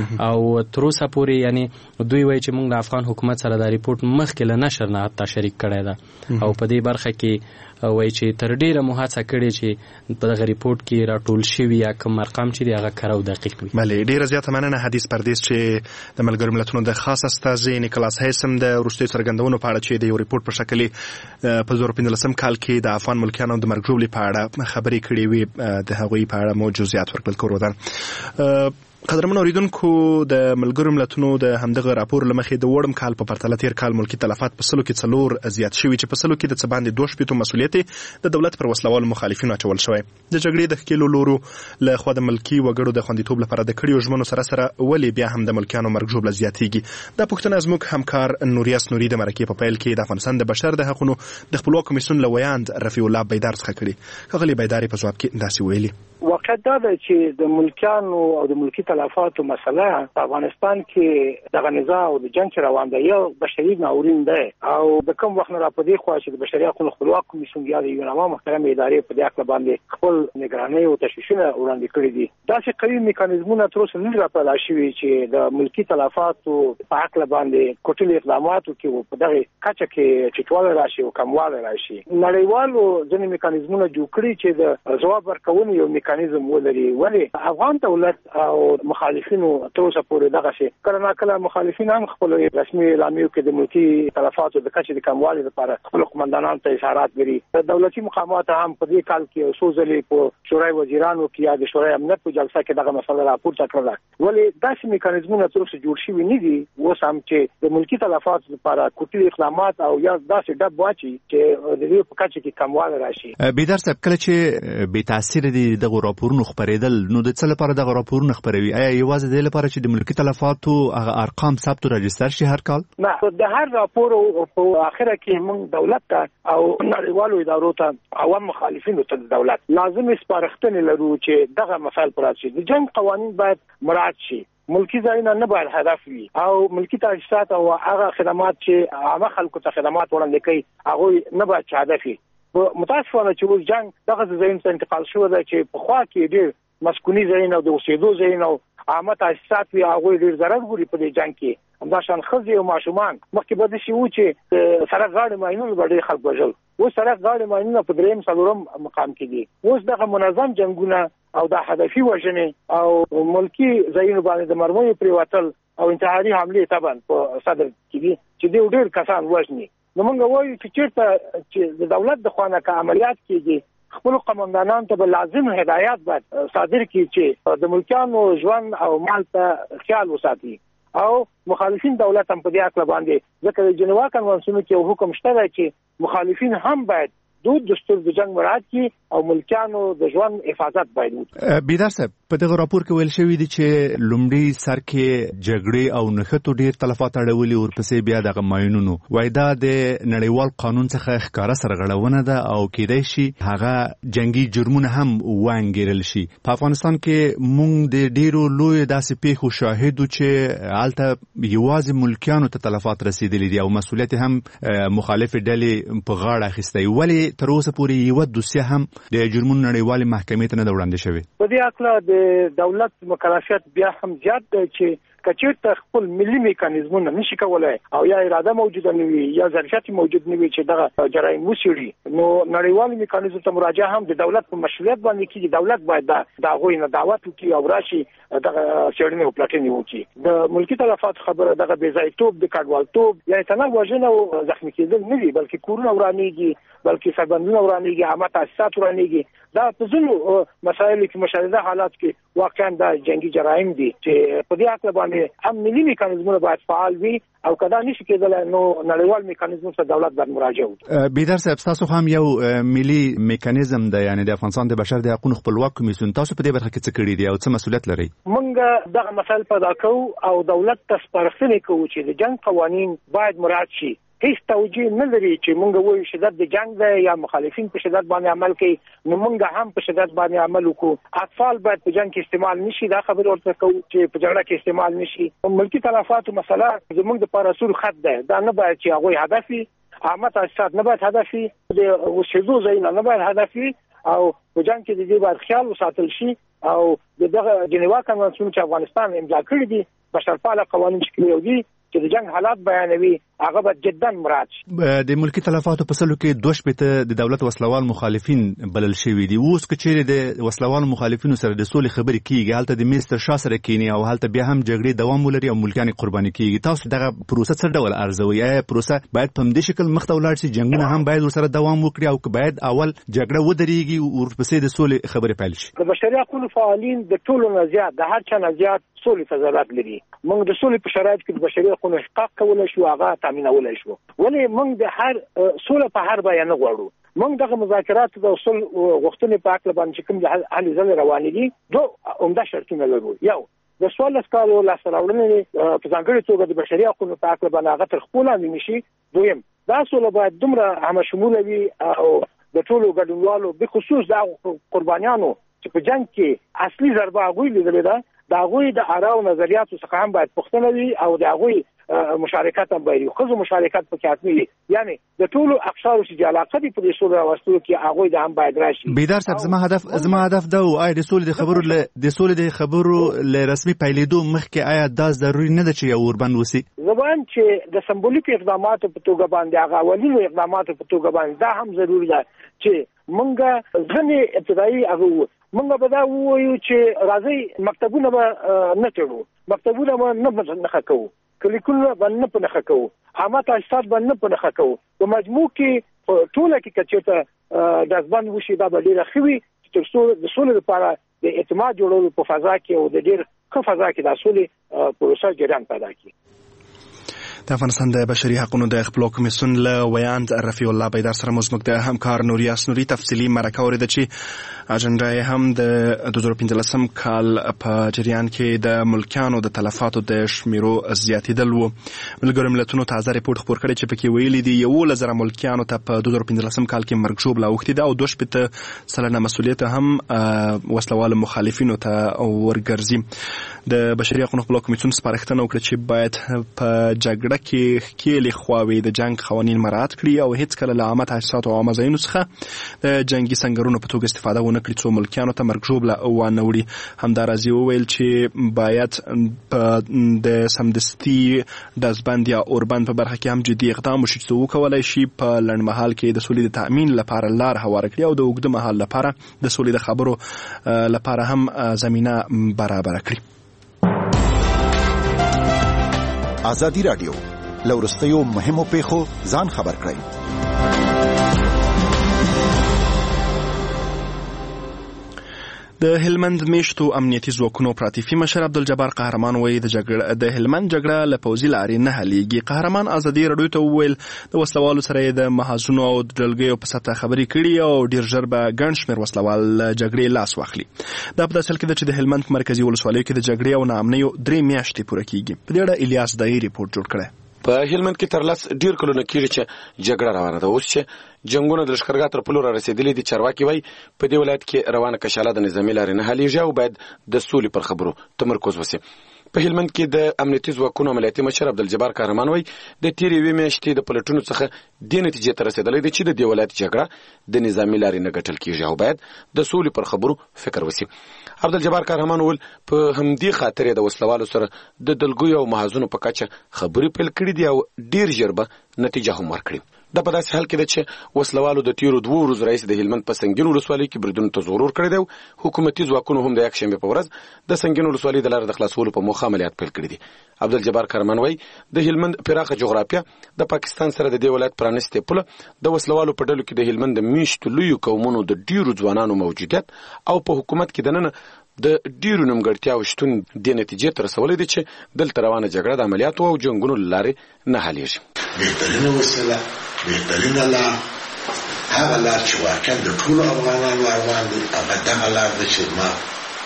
او تر اوسه پورې یعنی دوی وایي چې موږ د افغان حکومت سره دا ریپورټ مخکې له نشر نه حتی شریک کړی ده او په دې برخه کې وایي چې تر ډیره مو هڅه کړې چې په دغه ریپورټ کې راټول شوي یا کوم ارقام چې دی هغه کره او دقیق وي. بله، ډیره زیاته مننه حدیث پردیس چې د ملګرو ملتونو د خاص استازي نیکلاس هیسم د وروستیو څرګندونو په اړه چې د یو ریپورټ په شکل په زر پنځلسم کال کې د افغان ملکیانو د مرګ ژوبلې په اړه خبرې کړې وي د هغوی په اړه مو جزئیات ورکړل کورودن. قدرمن اوریدونکو د ملګرو ملتونو د همدغه راپور له مخې د وړم کال په پرتله تیر کال ملکي تلفات په سلو کې څلور زیات شوي چې په سلو کې د څه باندې دوه شپېتو مسؤلیت د دولت پر وسلوالو مخالفینو اچول شوی. د جګړې د ښکېلو لورو له خوا د ملکي وګړو د خوندیتوب لپاره د کړیو ژمنو سره سره ولې بیا هم د ملکیانو مرګ ژوبله زیاتېږي؟ دا پوښتنه زموږ همکار نوریاس نوري د مرکې په پیل کې د افغانستان د بشر د حقونو د خپلواک کمیسیون له ویاند رفیع الله بیدار څخه کړې. ښاغلی بیدار په ځواب کې داسې ویلي: واقعیت دا ده چې د ملکیانو او د ملکي تلفاتو مسله په افغانستان کې دغه نزاع او د جنګ روان دی یو بشري ناورین دی او د کوم وخت نه را پدې خو چې د بشري حقوقو خپلواک کمیسیون یا د یوناما محترمه ادارې په دې اړه باندې خپل نگراني او تشویشونه وړاندې کړي دي. دا چې قوي میکانیزمونه تر اوسه نه را پیدا شوي چې د ملکي تلفاتو په اړه باندې کوټلي اقداماتو کې په دغه کچه کې چټواله راشي او کمواله راشي. نړیوالو ځینې میکانیزمونه جوړ کړي چې د ځواب ورکونې یو میکانیزم ولري. ولی افغان دولت او مخالفینو تر اوسه پورې دغه شي کله نه کله مخالفین هم خپل رسمي اعلامیو کې د ملکي تلفاتو د کچې د کموالي لپاره خپل قومندانانو ته اشارات لري. د دولتي مقامات هم په دې کال کې څو ځلې په شورای وزیرانو کې یا د شورای امنیت په جلسه کې دغه مسله راپورته کړه. ولی داسې میکانیزمونه تر اوسه جوړ شوي نه دي اوس هم چې د ملکي تلفاتو لپاره کوټلي اقدامات او یا داسې ډب واچي چې د دې په کچه کې کمواله راشي. بیدار صاحب، کله چې بې تاثیر دي دغه راپورونه خبرېدل نو د څه لپاره دغه راپورونه خبروي؟ آیا یوازې د لپاره چې د ملکي تلفاتو هغه ارقام ثبت او راجستر شي هر کال؟ نه، د هر راپور په اخره کې موږ دولت ته او نړیوالو ادارو ته عوام مخالفینو ته دولت لازم سپارښتنې لرو چې دغه مسایل پر راشي. د جنگ قوانین باید مراعات شي. ملکی ځایونه نه باید هدف وي او ملکی تاسیسات او هغه خدمات چې عامه خلکو ته خدمات وړاندې کوي هغه نه باید هدف وي. متاسفانه چې اوس جنگ دغه ځایونو ته انتقال شوی دی چې په خوا کې ډېر مسکوني ځایونه او د اوسېدو ځایونه او عامه تاسیسات وي هغوی ډېر ضرر ګوري په دې جنگ کې. همداشان ښځې او ماشومان مخکې به داسې وو چې سړک غاړې ماینونه به ډېر خلک وژل، اوس سړک غاړې ماینونه په درېیم څلورم مقام کې دي. اوس دغه منظم جنګونه او د هدفي وژنې او ملکي ځایونو باندې د مرمیو پرېوتل او انتحاري حملې طبعا په صدر کې دي چې دوی ډېر کسان وژني. نو موږ وایو چې چېرته چې د دولت د خوا نه که عملیات کېږي خپل قومندانانو ته به لازم هدایات باید صادر کړي چې د ملکیانو ژوند او مال ته خیال وساتي او مخالفین دولت هم په دې اړه باندې ځکه د جنیوا کنوانسیون کې یو حکم شته چې مخالفین هم باید دود دستور د جنگ مراد کی او ملکانو د ژوند حفاظت باید وکړي. بیدار صاحب، په دغه راپور کې ویل شوی دی چې لومړی سر کې جګړې او نښتو ډیر تلفات اړولي ورپسې بیا دغه ماینونو وای دا د نړیوال قانون څخه ښکارا سرغړونه ده او کېدای شي هغه جنگي جرمونه هم وانګیرل شي. په افغانستان کې مونږ د ډیرو لوی داسې پیښو شاهدو چې الته یوازې ملکانو ته تلفات رسیدلي دي او مسؤلیت هم مخالف ډلې په غاړه اخیستی. ولی تر اوسه پورې یو دوسیه هم د جرمونو نړیوالې محکمې ته نه ده وړاندې شوې؟ په دې اړه د دولت مکلفیت بیا هم زیات دی چې کچېرته خپل ملي میکانیزمونه نشي کولای او یا اراده موجوده نه وي یا ظرفیت موجود نه وي چې دغه جرایم وڅېړي، نو نړیوال میکانیزم ته مراجعه هم د دولت په مشروعیت باندې کېږي. دولت باید د هغوی نه دعوت وکړي او راشي دغه څېړنې او پلټنې وکړي. د ملکي تلفات خبره دغه بې ځایتوب، د کډوالتوب یا تنه وژنه او زخمي کېدل نه دي، بلکې کورونه ورانېږي، بلکې سربندونه ورانېږي، عامه تاسیسات ورانېږي. دا په ځینو مسایلو کې مشاهده حالات کې واقعا د جنگي جرایم دي چې په دې اړه باندې هم ملي میکانیزمونه باید فعال وي او کدا نشي کېدل نو نړیوال میکانیزم سره دولت باید مراجعه وکړي. بیدار صاحب تاسو هم یو ملي میکانیزم د یعنی د افغانستان د بشر د حقوقو خپلواک کمیسیون تاسو په دې برخه کې څه کړی دی او څه مسولیت لري؟ موږ دغه مسایل پیدا کوو او دولت ته سپارښتنې کوو چې د جنگ قوانین باید مراعات شي. هیڅ توجیه نه لري چې موږ وایو شدت د جنگ دی یا مخالفین په شدت باندې عمل کوي نو موږ هم په شدت باندې عمل وکړو. اطفال باید په جنگ کې استعمال نشي دا خبر ورته کوو چې په جګړه کې استعمال نشي. ملکی تلفاتو مسله زموږ د پاراسول خط ده دا نه باید چې هغه هدفي عامه تاسیسات نه باید هدفي د وسیدو ځایونه نه باید هدفي او په جنگ کې د دې باید خیال وساتل شي او دغه جنیوا کنوانسیون چې افغانستان امضا کړی دي بشرپاله قوانین چې دي چې د جنگ حالات بیانوي هغه به جدا مراعات شي. د ملکی تلفاتو په سلو کې دوه شپېته د دولت وسلوال مخالفین بلل شوي دي. اوس که چیرې د وسلوال مخالفینو سره د سولې خبرې کیږي هلته د میز تر شا سره کینی او هلته بیا هم جګړې دوام ولري او ملکیان قرباني کیږي. تاسو دغه پروسه څه ډول ارزوي؟ آیا پروسه باید په همدې شکل مخ ته ولاړ شي جنگونه هم باید ورسره دوام وکړي او که باید اول جګړه ودرېږي او ورپسې د سولې خبرې پیل شي؟ د بشري حقوقو فعالین د ټولو نه زیات د هر چا نه زیات سولې ته ضرورت لري. موږ د سولې په شرایط کې د بشري حقوقو احقاق کولای شو هغه تامینولای شو. ولې موږ د هر سوله په هر بیان غواړو. موږ دغه مذاکرات د اصول غوښتنې په اړه باندې کوم د حل ځل روان دي دوه عمده شرطونه لرو. یو د سوال اسکالو لاسته راوړنې په ځانګړي توګه د بشري حقوقو په اړه باندې هغه تر خپل لاندې نشي. دویم دا سوله باید دومره همشموله وي او د ټولو ګډونوالو به خصوص د قربانیانو چې په جنگ کې اصلي ضربه غوي لیدل ده دا غوي د آراو نظریاتو څخه هم باید پوښتنه وي او دا غوي مشارکت هم باید خو مشارکت پکې حتمي وي. یعنی د ټولو اقشارو چې علاقه دي په دې سولې راوستلو کې هغه د هم باید راشي. بیدار صاحب زما هدف زما هدف دا و آیا د سولې د خبرو له د سولې د خبرو له رسمي پیلېدو مخکې آیا دا ضروري نه ده چې یو اوربند وسی؟ زبان چې د سمبولیک اقداماتو په توګه باندې هغه اولینو اقداماتو په توګه باندې دا هم ضروري ده چې مونږه ځنې ابتدایي هغه مونږ به دا وایو چې راځي مکتبونه به نه تړو مکتبونه به نه نه کوو کلیکونه به نه په نه کوو عامه تاسیسات به نه په نه کوو. په مجموع کې ټوله کې کچېته د ځبان وشي دا به ډېره ښه وي چې تر څو د سولې لپاره د اعتماد جوړولو په فضا کې او د ډېر ښه فضا کې د سولې پروسه جریان پیدا کړي. د افغانستان د بشري حقوقو د خپلواک کمیسیون له ویاند رفیع الله بیدار سره موږ د همکار نوریاس نوري تفصیلی مرکه اوریده چې اجنډا یې هم د دوه زره پنځلسم کال په جریان کې د ملکیانو د تلفاتو د شمیرو زیاتېدل و. ملګرو ملتونو تازه ریپورت خپور کړی چې پکې ویلي دي یولس زره ملکیانو ته په دوه زره پنځلسم کال کې مرګ ژوبله اوښتې ده او دوه شپېته سلنه مسؤلیت هم وسلوالو مخالفینو ته ورګرځي. د بشري حقوقو خپلواک کمیسیون سپارښتنه وکړه چې باید په جګړه کې ښکېلې خواوې د جنگ قوانین مراعات کړي او هیڅ کله له عامه تاسیساتو او عامه ځایونو څخه د جنگي سنګرونو په توګه استفاده ونه کړي څو ملکیانو ته مرګ ژوبله ونه وړي. همداراز یې وویل چې باید د سمدستي ډزبند یا اوربند په برخه کې هم جدي اقدام وشي چې وکولای شي په لنډمهال کې د سولې د تأمین لپاره لار هواره کړي او د اوږده مهال لپاره د سولې د خبرو لپاره هم زمینه برابره کړي. ازادي رادیو لورستیو مهمو پیښو ځان خبر کړئ. د هلمند میشتو امنیتي ځواکونو پراتیفي مشر عبدالجبار قهرمان وایي د جګړه د هلمند جګړه له پوځي لارې نه حلیږي. قهرمان ازادي رادیو ته وویل د وسلوالو سره د محاذونو او ډلګیو په سطح خبرې کړي او ډیر ژر به ګڼ شمېر وسلوال جګړې لاس واخلي. دا په داسې حال کې ده چې د هلمند په مرکزي ولسوالیو کې د جګړې او ناامنیو درې میاشتې پوره کیږي. په دې اړه الیاس دایي ریپورت جوړ کړی. په هلمند کې تر لس ډیر کلونه کېږي چې جګړه روانه ده. اوس چې جنگونه د لښکرګاه تر پلو را رسېدلي دي چارواکي وایي په دې ولایت کې روانه کشاله د نظامي لارې نه حلیږي او باید د سولې پر خبرو تمرکز وشي. په هلمند کې د امنیتي ځواکونو عملیاتي مشر عبدالجبار قهرمان وایي د تېرې یوې میاشتې د پلټونو څخه دې نتیجې ته رسېدلی دی چې د دې ولایت جګړه د نظامي لارې نه ګټل کېږي او باید د سولې پر خبرو فکر وشي. عبدالجبار قهرمان وویل په همدې خاطر د وسلوالو سره د دلګیو او محاذونو په کچه خبرې پیل کړي دي او ډیر ژر به نتیجه هم ورکړي. دا په داسې حال کې ده چې وسلوالو د تیرو دوه ورځو راهیسې د هلمند په سنګین ولسوالۍ کې بریدونو ته زور ورکړی دی او حکومتي ځواکونو هم د یکشنبې په ورځ د سنګین ولسوالۍ د لارې د خلاصولو په موخه عملیات پیل کړي دي. عبدالجبار قهرمان وایي د هلمند پراخه جغرافیه د پاکستان سره د دې ولایت پرانیستې پوله د وسلوالو په ډلو کې د هلمند د میشتو لویو قومونو د ډیرو ځوانانو موجودیت او په حکومت کې دننه د ډیرو نیمګړتیاو شتون د نتیجې تر رسولې دي چې دلته روانه جګړه د عملیاتو او جنگونو لارې نه حلیږي. بهترینه وسیله بهترینه لار هغه لار چې واقعا د ټولو افغانانو ارمان دی، هغه دغه لار ده چې ما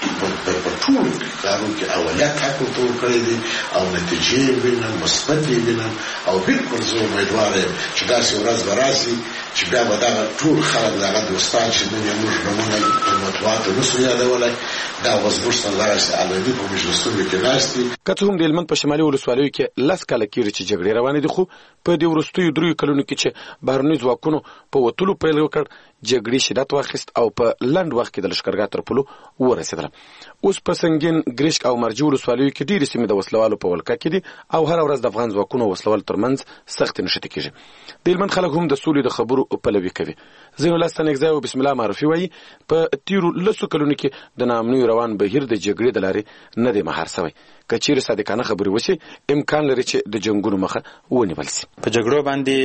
په ټولو کارونو کې اولیا حق ورته ورکړی دی او نتیجې یې وینم، مثبت یې وینم او بالکل زه امیدوار یم چې داسې ورځ به راسي چې بیا به دغه ټول خلک دغه دوستان چې نن یې موږ نومونه په مطبوعاتو نسو یادولی دا اوس موږ ته دغسې علني په مجلسونو کې ناست دي. که څه هم د هلمند په شمالي ولسوالیو کې لس کاله کېږي چې جګړې روانې دي، خو په دې وروستیو دریو کلونو کې چې بهرني ځواکونو په وتلو پیل وکړ، جګړې شدت واخیست او په لنډ وخت کې د لښکرګاه تر پولو ورسېدله. اوس په سنګین، ګرشک او مرجي ولسوالیو کې ډېرې سیمې د وسلوالو په ولکه کې دي او هره ورځ د افغان ځواکونو او وسلوالو ترمنځ سختې نښتې کېږي. د هلمند خلک هم د سولې د خبرو پلوي کوي. ځینو الله ستانکزی او بسم الله معرفي وایي په تیرو لسو کلونو کې د ناامنیو روان بهیر د جګړې د لارې نه دی مهار سوی. که چیرې صادقانه خبرې وشي، امکان لري چې د جنګونو مخه ونیول سي. په جګړو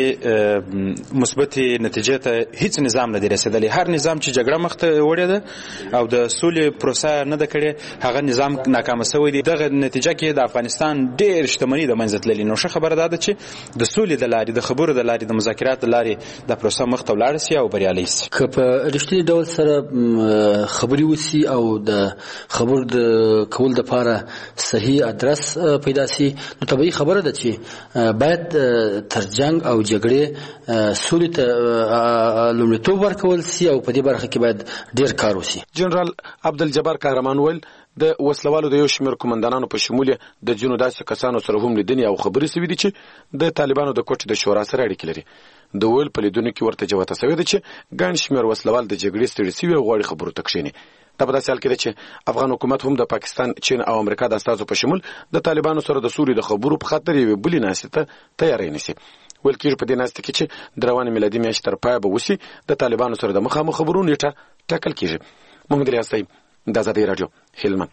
باندې مثبتې نتیجې ته هیڅ نظام نه دی رسېدلی. هر نظام چې جګړه مخته وړې ده او د سولې پروسه نه ده کړې، هغه نظام ناکامه سوی دی. دغه نتیجه کې د افغانستان ډېر شتمني د منځه تللې. نو ښه خبره دا ده چې د سولې د لارې، د خبرو د لارې، د مذاکرات د لارې د پروسه مخته ولاړه سي او بریالۍ سي. که په رښتیني ډول سره خبرې وسي او د خبرو د کول دپاره صحیح ادرس پیدا سي، نو طبیعي خبره ده چې باید تر جنگ او جګړې سولې ته لومړیتوب ورکول سي او په دې برخه کې باید ډېر کار وسي. جنرال عبدالجبار قهرمان ویل د وسلوالو د یو شمېر قومندانانو په شمول د ځینو داسې کسانو سره هم لیدنې او خبرې سوي دي چې د طالبانو د کوټې د شورا سره اړیکې لري. د ویل په لیدنو کې ورته جوته سوې ده چې ګڼ شمېر وسلوال د جګړې ستړي سوي او غواړي خبرو ته کښېني. دا په داسې حال کې ده چې افغان حکومت هم د پاکستان، چین او امریکا د استازو په شمول د طالبانو سره د سولې د خبرو په خاطر یوې بلې ناستې ته تیاری نیسي. ویل کېږي په دې ناستې کې چې د روانې میلادي میاشتې تر پایه به وسي د طالبانو سره د مخامخ خبرو نیټه ټاکل کېږي. محمد الیاس صاحب، د ازادۍ راډیو، هلمند.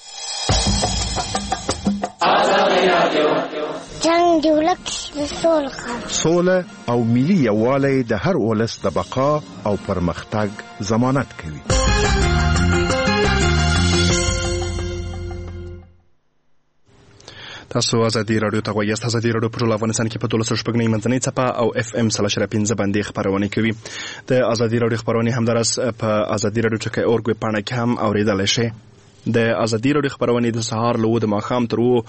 جنگ دی ولک د سول خبر سوله او ملي یووالی د هر ولس د بقا او پرمختګ ضمانت کوي. تاسو ازادي رادیو ته غواړئ. ازادي رادیو په ټول افغانستان کې په دولس شپږ منځنۍ څپه او اف ام سلاش را پنځه باندې خبرونه کوي. د ازادي رادیو خبرونه همدارس په ازادي رادیو چکه اورګ پاڼه کې هم اوریدل شي. د ازادي رادیو خبرونه د سهار له د ماخام تر و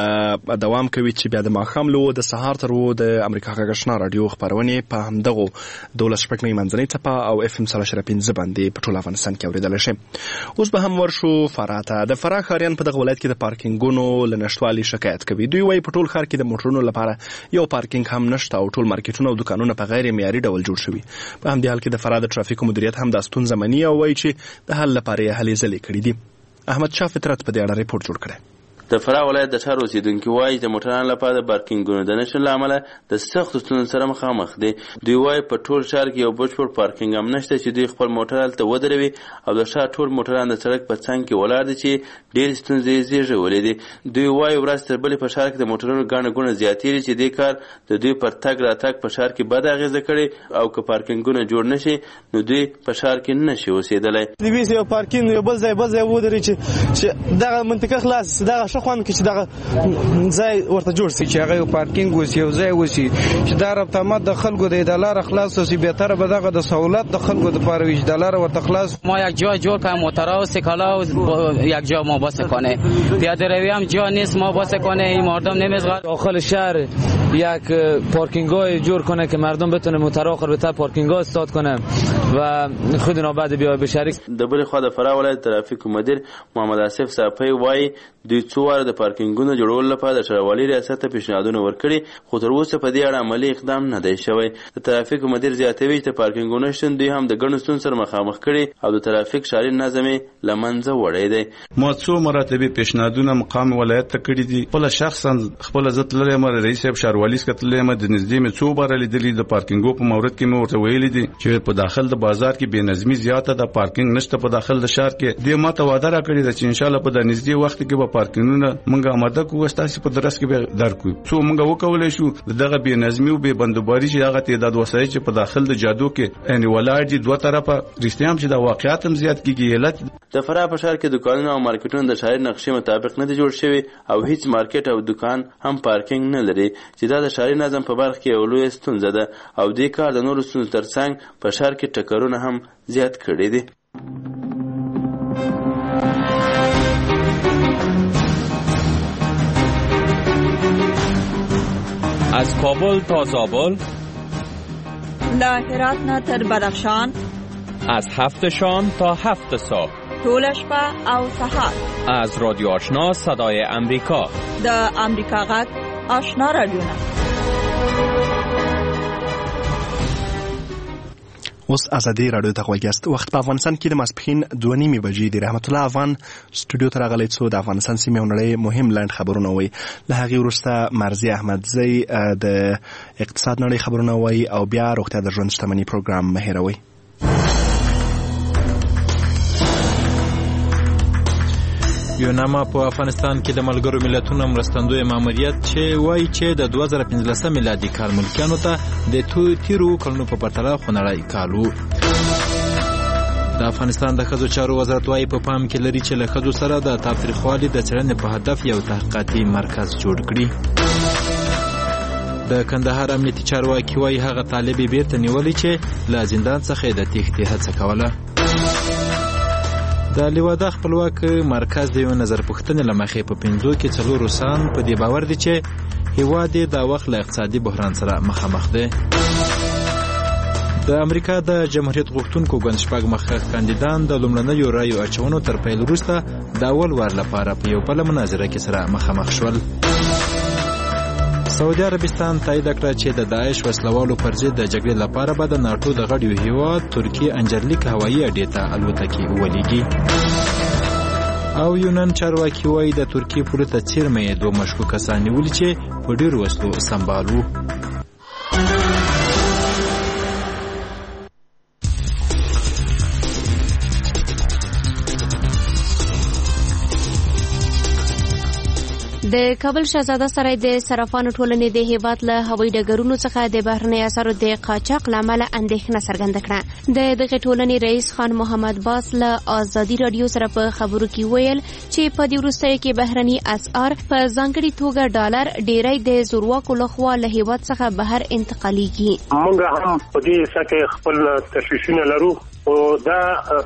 دوام کوي چې بیا د ماخام له د سهار تر و د امریکا غږشنا رادیو خبرونه په همدغه دولس شپږ منځنۍ څپه او اف ام سلاش را پنځه باندې په ټول افغانستان کې اوریدل شي. اوس به هم ورشو فراته. د فراه ښاریان په دغه ولایت کې د پارکینګونو له نشټوالي شکایت کوي. دوی وايي په ټول ښار کې د موټرونو لپاره یو پارکینګ هم نشته او ټول مارکیټونه او دکانونه په غیر معیاري ډول جوړ شوي. په همدې حال کې د فراه د ټرافیک مدیریت هم د ستونزه مني او وايي چې د حل لپاره یې هلې ځلې کړې دي. احمد شاه فطرت په دې اړه ریپورت جوړ کړی. د فراه ولایت د ښار اوسیدونکي وایي د موټرانو لپاره د پارکینګونو د نشتون له امله د سختو ستونزو سره مخامخ دي. دوی وایي په ټول ښار کې یو بشپړ پارکینګ هم نشته چې دوی خپل موټر هلته ودروي او د ښار ټول موټران د سړک په څنګ کې ولاړ دي چې ډېرې ستونزې یې زېږولې دي. دوی وایي ورځ تر بلې په ښار کې د موټرونو ګڼه ګوڼه زیاتېږي چې دې کار د دوی پر تګ راتګ په ښار کې بده اغېزه کړې او که پارکینګونه جوړ نه شي نو دوی په ښار کې نه شي اوسېدلی. د یو پارکینګ یو بل ځای بل ځای ودرې چې دغه منطقه خلاص دغه ښه خوند کې چې دغه ځای ورته جوړ شي چې هغه یو پارکینګ وسی یو ځای وسی چې دا رابطه د خلکو د اداره خلاص وسی به تر به دغه د سہولت د خلکو د پاره ویج دلار ورته خلاص. ما یک جا جور کنم موتورا و سکالا یک جا ما بس کنه پیاده روی هم جا نیست ما بس کنه این مردم نمیذاره. داخل شهر یک پارکینگای جور کنه که مردم بتونه موتورا آخر بهتر پارکینگا استاد کنه و خود اینا بعد بیا به شریک. د بل خو د فراه ولایت ترافیک مدیر محمد آصف صافی وایي دوی څو واره د پارکینګونو جوړولو لپاره د ښاروالي ریاست ته پیشنهادونه ورکړي خو تر اوسه په دې اړه عملي اقدام نه دی شوی. د ترافیک مدیر زیاتوي چې پارکینګونه شتون دوی هم د ګڼو ستونزو سره مخامخ کړي او د ترافیک ښاري نظم له منځه وړی دی. ما څو مراتبه پیشنهادونه مقام ولایت ته کړي دي. خپل شخصا خپل عزت لري مر رئیس شهروالي سکتلې مې د نږدې مې څو بار لیدلې د پارکینګو په مورد کې مې ورته ویلي دي چې په داخل د د بازار کې بې نظمي زیاته ده، پارکینګ نشته په داخل د ښار کې. دې ماته وعده راکړې ده چې ان شاء الله په د نږدې وخت کې به پارکینګونه موږ آماده کوو، ستاسو په درس کې به درکو. څو موږ وکولای شو دغه بې نظمي او بې بندوباري چې هغه تعداد وسایل چې په داخل د جادو کې یعنی ولاړ دي دوه طرفه رښتیا هم چې د واقعیت هم زیات کیږي. علت د فراه په ښار کې دکانونه او مارکیټونه د ښاري نقشې مطابق نه دي جوړ شوي او هیڅ مارکیټ او دکان هم پارکینګ نه لري چې دا د ښاري نظم په برخه کې یو لویه ستونزه ده او دې کار د نورو ستونزو ترڅنګ په ښار کې ټکرونه هم زیات کړي دي. از کابل تا زابل، له هرات نه تر بدخشان، از هفت شام تا هفت صبح، طول شپه او سحر، از رادیو آشنا صدای امریکا، د امریکا غږ آشنا رادیوونه. اوس ازادي رادیو ته غوږیاست. وخت په افغانستان کې د ماسپښین دوه نیمې بجې دی. رحمت الله افغان سټوډیو ته راغلی څو د افغانستان سیمې او نړۍ مهم لنډ خبرونه وایي. له هغې وروسته مرضي احمدزی د اقتصاد نړۍ خبرونه وایي او بیا روغتیا د ژوند شتمني پروګرام مه هېروئ. یوناما په افغانستان کې د ملګرو ملتونو مرستندوی ماموریت چې وایي چې د دوه زره پنځلسم میلادي کال ملکیانو ته د تیرو کلونو په پرتله خونړی کال و. د افغانستان د ښځو چارو وزارت وایي په پام کې لري چې له ښځو سره د تاوتریخوالي د څېړنې په هدف یو تحقیقاتي مرکز جوړ کړي. د کندهار امنیتي چارواکي وایي هغه طالبې بیرته نیولې چې له زندان څخه یې د تېښتې هڅه کوله. د لیواده خپلواک مرکز د یو نظر پوښتنې له مخې په پنځو کې څلور روسان په دې باور دي چې هېواد یې د وخت له اقتصادي بحران سره مخامخ دی. د امریکا د جمهوریت غوښتونکو ګوند شپږ مخکښ کاندیدان د لومړنیو رایو اچونو تر پیل وروسته د اول وار لپاره په یو بله مناظره کې سره مخامخ شول. سعودي عربستان تایید کړه چې د داعش وسلوالو پر ضد د جګړې لپاره به د ناټو د غړیو هیواد ترکیې انجرلیک هوایي اډې ته الوتکې ولېږي. او یونان چارواکي وایي د ترکیې پولې ته څیرمه یې دوه مشکوک کسان نیولي چې په ډېرو وسلو سمبال وو. د کابل شهزاده سرای د صرافانو ټولنې د هیواد له هوایي ډګرونو څخه د بهرنۍ اسعارو د قاچاق له امله اندېښنه څرګنده کړه. د دغې ټولنې رئیس خان محمد باس له ازادي راډیو سره په خبرو کې ویل چې په دې وروستیو کې بهرني اسعار په ځانګړې توګه ډالر ډیری د زورواکو لخوا له هیواد څخه بهر انتقالیږي. موږ هم په دې سکه خپل تشویشونه لرو او دا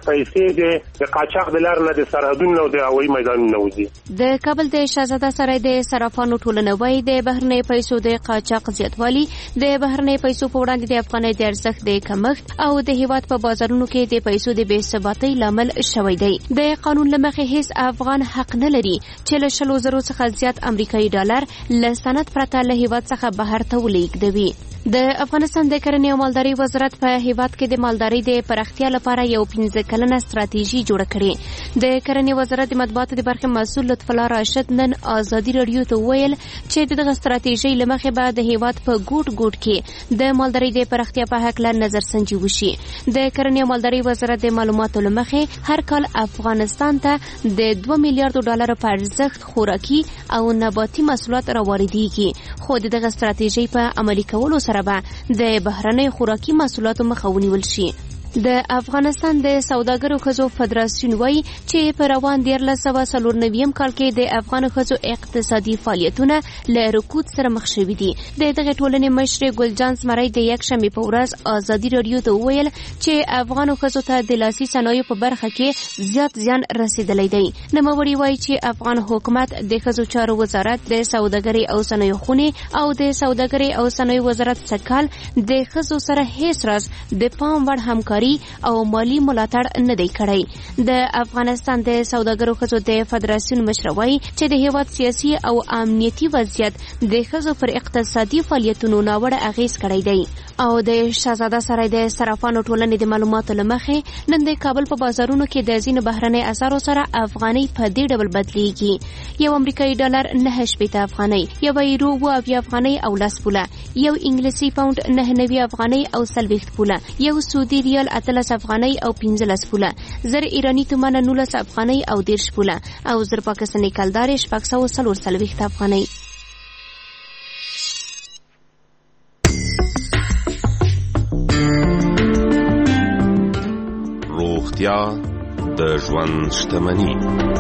پیسې د قاچاق د لار نه د سرحدونو او د هوایي میدانونو وځي. د کابل د شهزاده سرای د صرافانو ټولنه وایي د بهرنۍ پیسو د قاچاق زیاتوالی د بهرنۍ پیسو په وړاندې د افغانۍ د ارزښت د کمښت او د هیواد په بازارونو کې د پیسو د بې ثباتۍ لامل شوی دی. د قانون له مخې هیڅ افغان حق نه لري چې له شلو زرو څخه زیات امریکایي ډالر له سند پرته له هیواد څخه بهر ته ولېږدوي. د افغانستان د کرنې او مالدارۍ وزارت په هیواد کې د مالدارۍ د پراختیا لپاره یو پنځه کلنه ستراتیژي جوړه کړې. د کرنې وزارت د مطبوعاتو د برخې مسؤل لطف الله راشد نن ازادي راډیو ته ویل چې دغه ستراتیژي له مخې به د هیواد په ګوټ ګوټ کې د مالدارۍ د پراختیا په هکله نظرسنجي وشي. د کرنې او مالدارۍ وزارت د معلوماتو له مخې هر کال افغانستان ته د دوه میلیارډو ډالرو په ارزښت خوراکي او نباتي محصولات راواردېږي، خو د دغه ستراتیژۍ په عملي کولو سره به د بهرنۍ خوراکي محصولاتو مخه ونیول شي. د افغانستان د سوداګرو ښځو فدراسیون وایي چې په روان دیارلس سوه څلور نویم کال کې د افغان ښځو اقتصادي فعالیتونه له رکود سره مخ شوي دي. د دغې ټولنې مشرې ګلجان زمری د یکشنبې په ورځ ازادي راډیو ته وویل چې افغانو ښځو ته د لاسي صنایعو په برخه کې زیات زیان رسېدلی دی. نوموړي وایي چې افغان حکومت د ښځو چارو وزارت د سوداګرۍ او صنایعو خونې او د سوداګرۍ او صنایعو وزارت سږکال د ښځو سره هیڅ راز د پام وړ همکاري او مالی ملاتړ نه دی کړی. د افغانستان د سوداګرو ښځو د فدراسیون مشر وایي چې د هیواد سیاسي او امنیتي وضعیت د ښځو پر اقتصادي فعالیتونو ناوړه اغیز کړی دی. او د شهزاده سرای د صرافانو ټولنې د معلوماتو له مخې نن د کابل په بازارونو کې د ځینو بهرنۍ اسعارو سره افغانۍ په دې ډول بدلیږي. یو امریکایي ډالر نهه شپېته افغانۍ، یو یورو اوه اویا افغانۍ او لس پوله، یو انګلیسي پاونډ نهه نوي افغانۍ او څلوېښت پوله، یو سعودي ریال اتلس افغانۍ او پنځلس پوله، زر ایراني تومنه نولس افغانۍ او دېرش پوله او زر پاکستاني کلدارې شپږ سوه څلور څلوېښت افغانۍ. روغتیا د ژوند شتمني.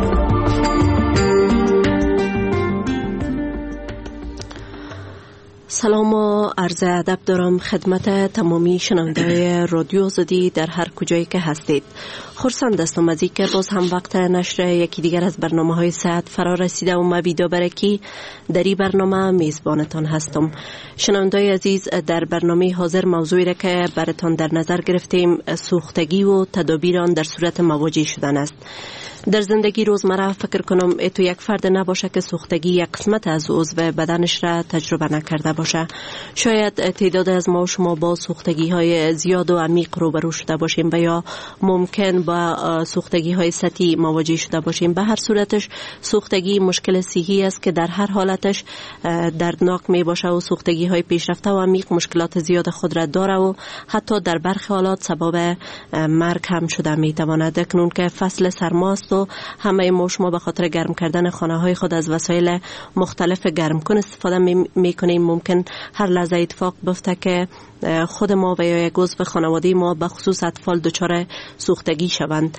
سلام و عرض ادب دارم خدمت تمامی شنونده‌های رادیو آزادی در هر کجایی که هستید. خرسند هستم از اینکه باز هم وقت نشر یکی دیگر از برنامه‌های صحت فرا رسیده و من ویدا برکی در این برنامه میزبانتان هستم. شنونده‌های عزیز، در برنامه حاضر موضوعی را که براتان در نظر گرفتیم سوختگی و تدابیر آن در صورت مواجه شدن است. در زندگی روزمره فکر کنم تو یک فرد نباشه که سوختگی یک قسمت از عضو بدنش را تجربه نکرده باشه. شاید تعداد از ما و شما با سوختگی های زیاد و عمیق روبرو شده باشیم و یا ممکن با سوختگی های سطحی مواجه شده باشیم. به هر صورتش سوختگی مشکل صحی است که در هر حالتش دردناک می باشه و سوختگی های پیشرفته و عمیق مشکلات زیاد خود را داره و حتی در برخی حالات سبب مرگ هم شده می تواند. اکنون که فصل سرما است و همه ما شما به خاطر گرم کردن خانه های خود از وسایل مختلف گرم کن استفاده می کنیم، ممکن هر لحظه اتفاق بیفته که خود ما و یا یک عضو خانواده ما به خصوص اطفال دچار سوختگی شوند.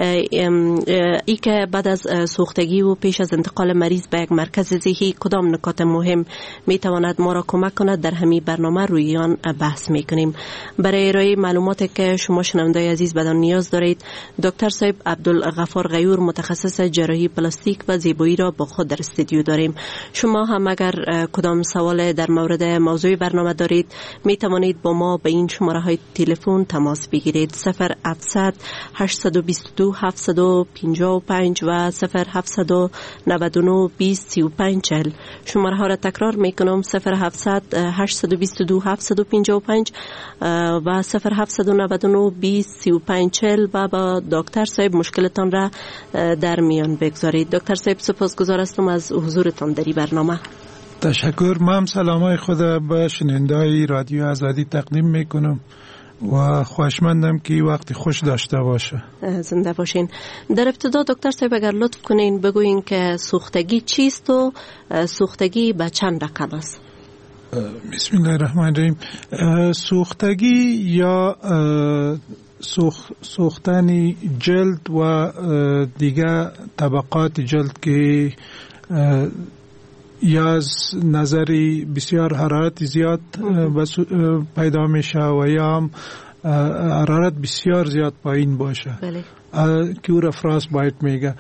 ای که بعد از سوختگی و پیش از انتقال مریض به یک مرکز صحی کدام نکات مهم می تواند ما را کمک کند در همین برنامه روی آن بحث می کنیم. برای ارائه معلوماتی که شما شنونده‌های عزیز بدان نیاز دارید، دکتر صاحب عبدالغفار غیور متخصص جراحی پلاستیک و زیبایی را با خود در استودیو داریم. شما هم اگر کدام سوال در مورد موضوع برنامه دارید می توانید با ما به این شماره های تلفن تماس بگیرید: صفر هفتصد هشتصد و بیست و دو هفتصد و پنجاه و پنج و صفر هفتصد و نود و نه بیست سی و پنج چهل. شماره ها را تکرار می کنم: صفر هفتصد هشتصد و بیست و دو هفتصد و پنجاه و پنج و صفر هفتصد و نود و نه بیست سی و پنج چهل و با دکتر صاحب مشکلتان را در میان بگذارید. دکتر صاحب سپاسگزار هستم از حضورتان در این برنامه. تشکر. من سلامای خود به شنونده‌های رادیو آزادی تقدیم میکنم و خوشمندم که وقتی خوش داشته باشه. زنده باشین. در ابتدا دکتر صاحب اگر لطف کنین بگوین که سوختگی چیست و سوختگی به چند رقم است؟ بسم الله الرحمن الرحیم. سوختگی یا سوخ سوختن جلد و دیگر طبقات جلد که یا از نظری بسیار حرارت زیاد پیدا میشه و یا هم حرارت بسیار زیاد پایین باشه که او را فراست بایت میگه.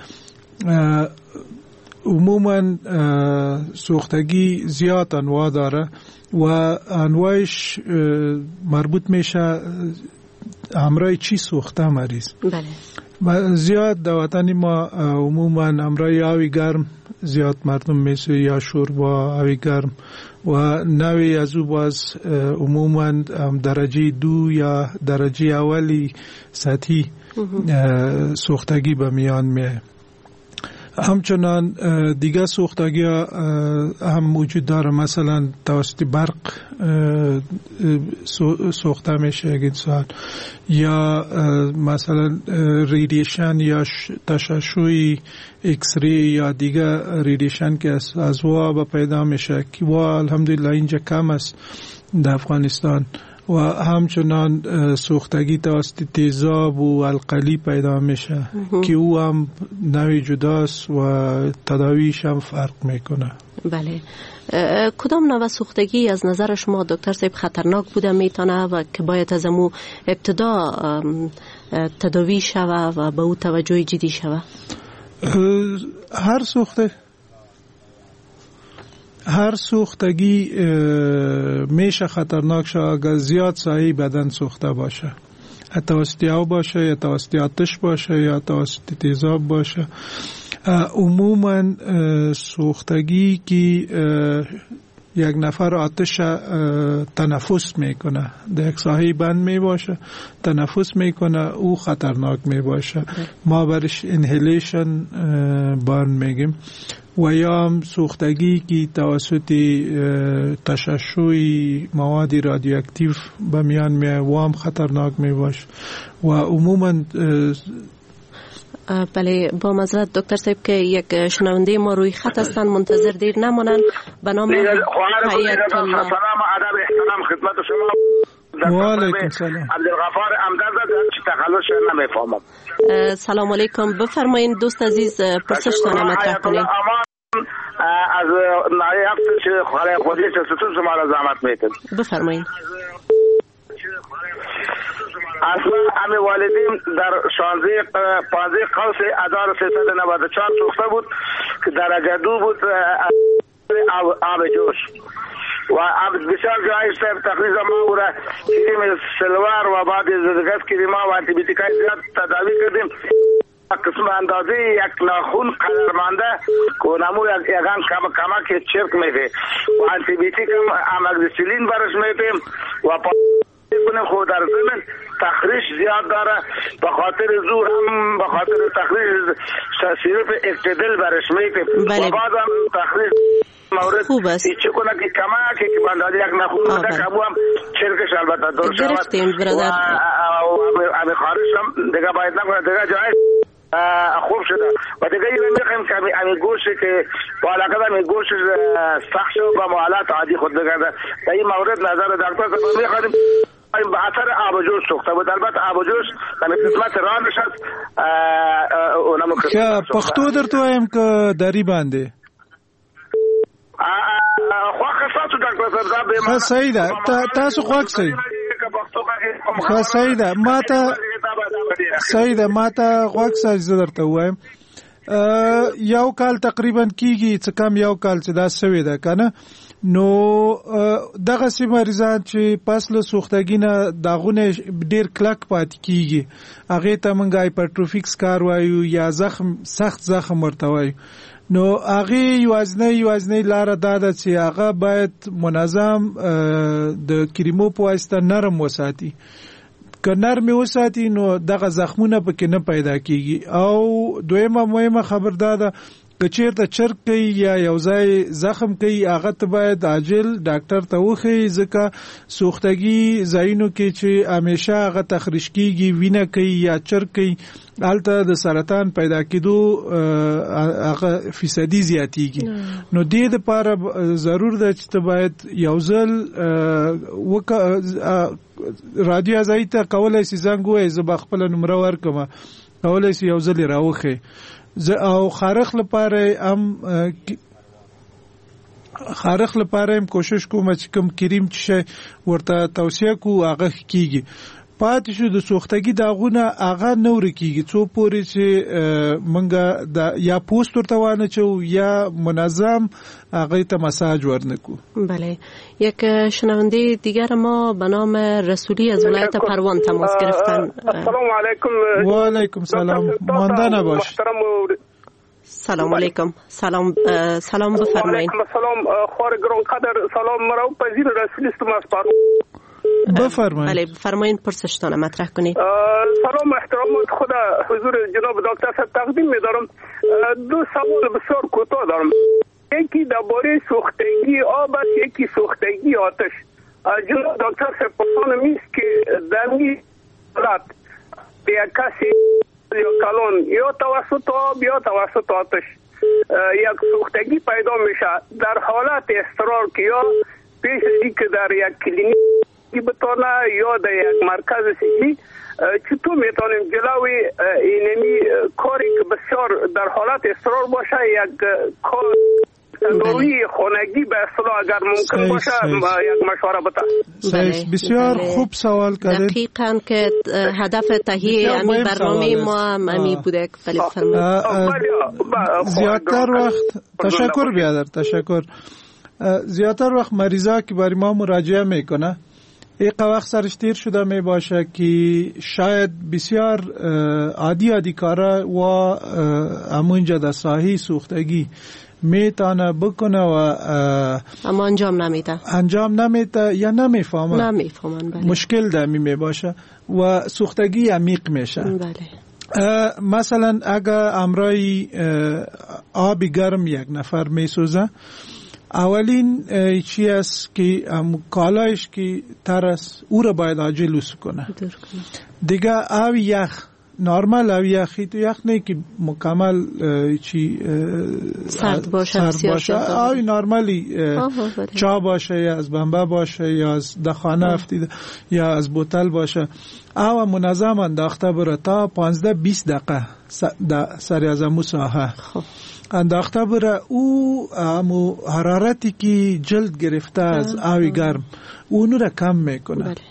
عموما سوختگی زیاد انواع داره و انواعش مربوط میشه همراه چی سوخته مریض. بله. زیاد در وطن ما عموما همراه آبی گرم زیاد مردم میسه یا شوربا آبی گرم و نوی از او باز عموما درجه دو یا درجه اولی سطحی سوختگی به میان میه. همچنان دیگه سوختگی هم وجود داره، مثلا توسط برق سوخته میشه یک انسان یا مثلا ریدیشن یا تشعشع ایکس ری یا دیگه ریدیشن که از وا پیدا میشه که وا الحمدلله اینجا کم است در افغانستان و همچنان سوختگی توسط تیزاب و القلی پیدا میشه که او هم نوعی جداست و تداویش هم فرق میکنه. بله. کدام نوع سوختگی از نظر شما دکتر صاحب خطرناک بوده میتونه و که باید از امو ابتدا تداوی شوه و به او توجه جدی شوه؟ هر سوخته هر سوختگی میشه خطرناک شه اگر زیاد سایه بدن سوخته باشه، توسط آب باشه یا توسط آتش باشه یا توسط تیزاب باشه. عموما سوختگی که یک نفر آتش تنفس میکنه، در یک ساحه بند می باشه تنفس میکنه، او خطرناک می باشه. ما برش انهیلیشن بان میگیم. و یا هم سوختگی که توسط تشعشع مواد رادیواکتیو به میان می و هم خطرناک می باشه. و عموما بله با معذرت دکتر صاحب که یک شنونده ما روی خط هستن، منتظر دیر نمانن. به نام حیات الله. سلام ادب احترام خدمت شما. و علیکم سلام. عبدالغفار امداد چی تخلص نمیفهمم. سلام علیکم، بفرمایید دوست عزیز پرسشتان مطرح کنید. از نایب چه خاله خودی چه ستون شما را زحمت میتید. بفرمایید. اصلا امی والدیم در شانزده پانزده قوس هزار و سیصد و نود و چهار سوخته بود که درجه دو بود آب جوش و بسیار جایش تقریض ما او را کریم سلوار و بعد زدگست کریم و انتیبیتیکای زیاد تداوی کردیم. قسم اندازه یک ناخون قدرمانده که نمو یکان کمک چرک میده و انتیبیتیک هم امگزیسیلین برش میدیم و پا کنیم خود در زمین تخریش زیاد داره، به خاطر زور هم به خاطر تخریش سیروپ اکتدل برش میتیم و بعد هم تخریش مورد ایچه کنه که کمک که بندازی یک نخون بده که هم چرکش البته دور شود و امی خارش هم دیگه باید نکنه دیگه جای خوب شده و دیگه این میخوایم که امی گوشی که با علاقه امی گوشی سخت شد و معالات عادی خود بگرده در این مورد نظر دکتر صاحب میخوایم این به اثر آبجوش سوخته بود. البته آبجوش در خدمت رانش هست اونمو که پختو در تو هم که داری بنده خواه خصاصو دکتر صاحب خواه سیده تاسو خواه سید خواه سیده ما تا سیده ما تا خواه سید در تو هم یو کال تقریبا کیږي څه کم یو کال چې دا سوي ده کنه، نو دغه سي مریضان چې پس له سوختګي نه داغونه ډیر کلک پات کیږي، هغه ته مونږ هایپرټروفیک سکار وایو یا زخم سخت زخم ورته وایو. نو هغه یوازنی یوازنی لار داده چې هغه باید منظم د کریمو په واسطه نرم وساتي. که نرمي وساتي نو دغه زخمونه پکې نه پیدا کیږي. او دویمه مهمه خبر داده که چیرته چرک کوي یا یو ځای زخم کوي هغه ته باید عاجل ډاکټر ته وښیي، ځکه سوختګي ځایونو کې چې همیشه هغه تخریش کیږي وینه کوي یا چرک کوي هلته د سرطان پیدا کېدو هغه فیصدي زیاتیږي. نو دې دپاره ضرور ده چې ته باید یو ځل رادیو ځای ته کولی سي زنګ ووایې زه به خپله نمره ورکړم، کولی سي یو ځل یې راوښیې. او خارخ لپاره هم خارخ لپاره هم کوشش کوم چې کوم کریم چې ورته توصیه کو هغه کیږي. پاتې شو د سوختګي داغونه هغه نور کیږي څو پورې چې منګه د یا پوست ورته وانه چو یا منظم هغه ته مساج ورنکو. بله، یک شنونده دیگر ما به نام رسولی از ولایت پروان تماس گرفتن. السلام علیکم. و علیکم سلام، مانده نباش. سلام علیکم. سلام سلام بفرمایید. سلام خوار گران قدر سلام مرا پذیر رسولی است از پروان. بفرمایید. بله بفرمایید پرسشتان مطرح کنید. سلام احترامات خدا حضور جناب دکتر صاحب تقدیم می‌دارم. دو سوال بسیار کوتاه دارم. یکی درباره سوختگی آب است، یکی سوختگی آتش. جناب دکتر صاحب پرسانم است که در این حالت به یک کسی یا کلان یا توسط آب یا توسط آتش یک سوختگی پیدا میشه در حالت اضطرار که یا پیش از اینکه در یک کلینیک بتونه یا در یک مرکز صحی چطور میتونیم جلوی اینمی کاری که بسیار در حالت اضطرار باشه یک کار تداوی خانگی به اصطلاح اگر ممکن باشه یک مشوره بده. بسیار خوب سوال کردید. دقیقاً که هدف تهیه امی برنامه ما امی بوده که فلی فرمایید. زیادتر وقت تشکر بیادر تشکر زیادتر وقت مریضا که برای ما مراجعه میکنه یک وقت سرش تیر شده می باشه که شاید بسیار عادی عادی کارا و همونجا در ساحه سوختگی میتونه بکنه و اما انجام نمیده انجام نمیده یا نمیفهمه نمیفهمن بله. مشکل در می باشه و سوختگی عمیق میشه. بله. مثلا اگر امرای آب گرم یک نفر میسوزه، اولین چی است که کالایش که ترس او را باید عاجل لوس کنه. دیگه آب یخ نرمال آب یخی تو یخ نه که مکمل چی سرد باشه، سرد باشه. آب نرمالی چا باشه یا از بمبه باشه یا از دخانه افتیده یا از بوتل باشه، آب منظم انداخته بره تا پانزده بیست دقیقه سری از امو ساحه انداخته بره. او امو حرارتی که جلد گرفته از آب گرم اونو را کم میکنه بله.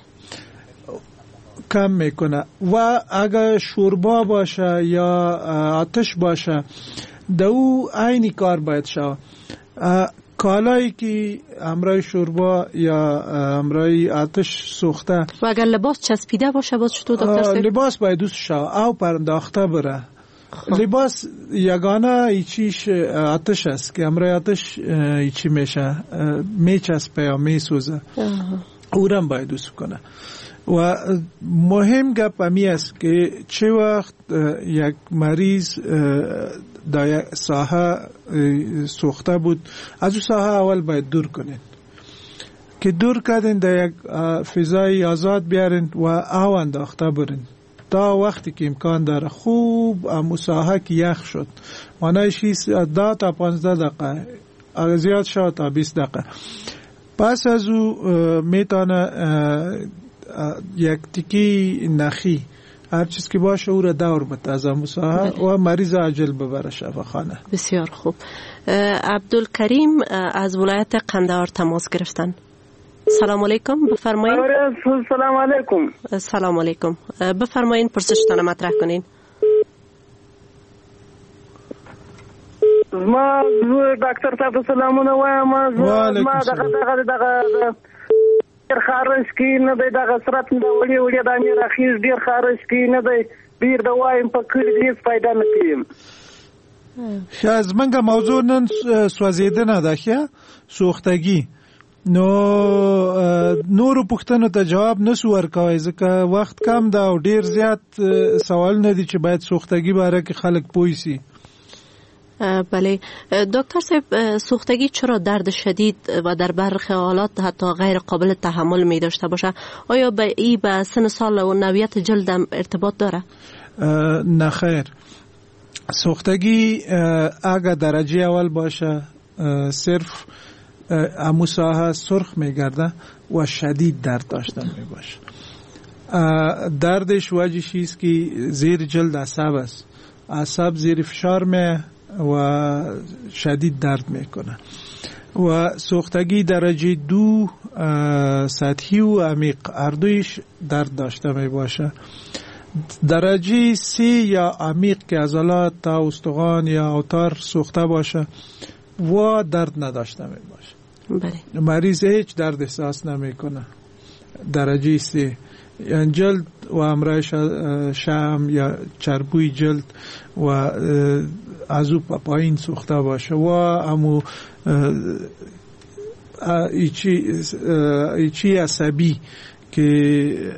کم میکنه. و اگر شوربا باشه یا آتش باشه دو او عینی کار باید شود. کالایی که امرای شوربا یا امرای آتش سوخته و اگر لباس چسبیده باشه باز چطور دکتر صاحب؟ لباس باید دوست شود او پرانداخته بره. لباس یگانه ایچیش آتش است که امرای آتش ایچی میشه میچسبه یا میسوزه، اورم باید دوست کنه. و مهم گپ امی است که چه وقت یک مریض در یک ساحه سوخته بود، از اون ساحه اول باید دور کنین که دور کردین در یک فضای آزاد بیارین و آو انداخته برین تا وقتی که امکان داره خوب امو ساحه که یخ شد، معنیش ده تا پانزده دقیقه اگر زیاد شد تا بیست دقیقه. پس از او میتونه یک تکی نخی هر چیز که باشه او را دور بده از مساحه و مریض عاجل ببره شفاخانه. بسیار خوب. عبدالکریم از ولایت قندهار تماس گرفتن. سلام علیکم، بفرمایید. سلام علیکم. سلام علیکم، بفرمایید پرسشتان مطرح کنین. ما دکتر صاحب سلامونه وایم. ما دغه دغه دغه ډیر خارج کې نه دی، دغه سرت نه وړي وړي د امیر اخیر ډیر خارج کې نه دی، ډیر د وایم په کړي هیڅ فائدہ نه کوي. شاز منګه موضوع نن سوځیدنه ده ښه سوختگی نو نورو پوښتنو ته جواب نسو ورکوي ځکه وخت کم ده او ډیر زیات سوال نه دي چې باید سوختگی باره کې خلک پوه شي. بله دکتر صاحب، سوختگی چرا درد شدید و در برخی حالات حتی غیر قابل تحمل می داشته باشه؟ آیا به ای به سن سال و نوعیت جلد هم ارتباط داره؟ نه خیر. سوختگی اگر درجه اول باشه صرف امو ساحه سرخ می گرده و شدید درد داشته می باشه. دردش وجهش است که زیر جلد عصب است، عصب زیر فشار می و شدید درد میکنه. و سوختگی درجه دو سطحی و عمیق هر دویش درد داشته می باشه. درجه سی یا عمیق که عضلات تا استخوان یا اوتار سوخته باشه و درد نداشته می باشه. بله. مریض هیچ درد احساس نمیکنه. درجه سی یعنی جلد و امرای شم یا چربوی جلد و از او پایین سوخته باشه و امو ایچی ایچی عصبی که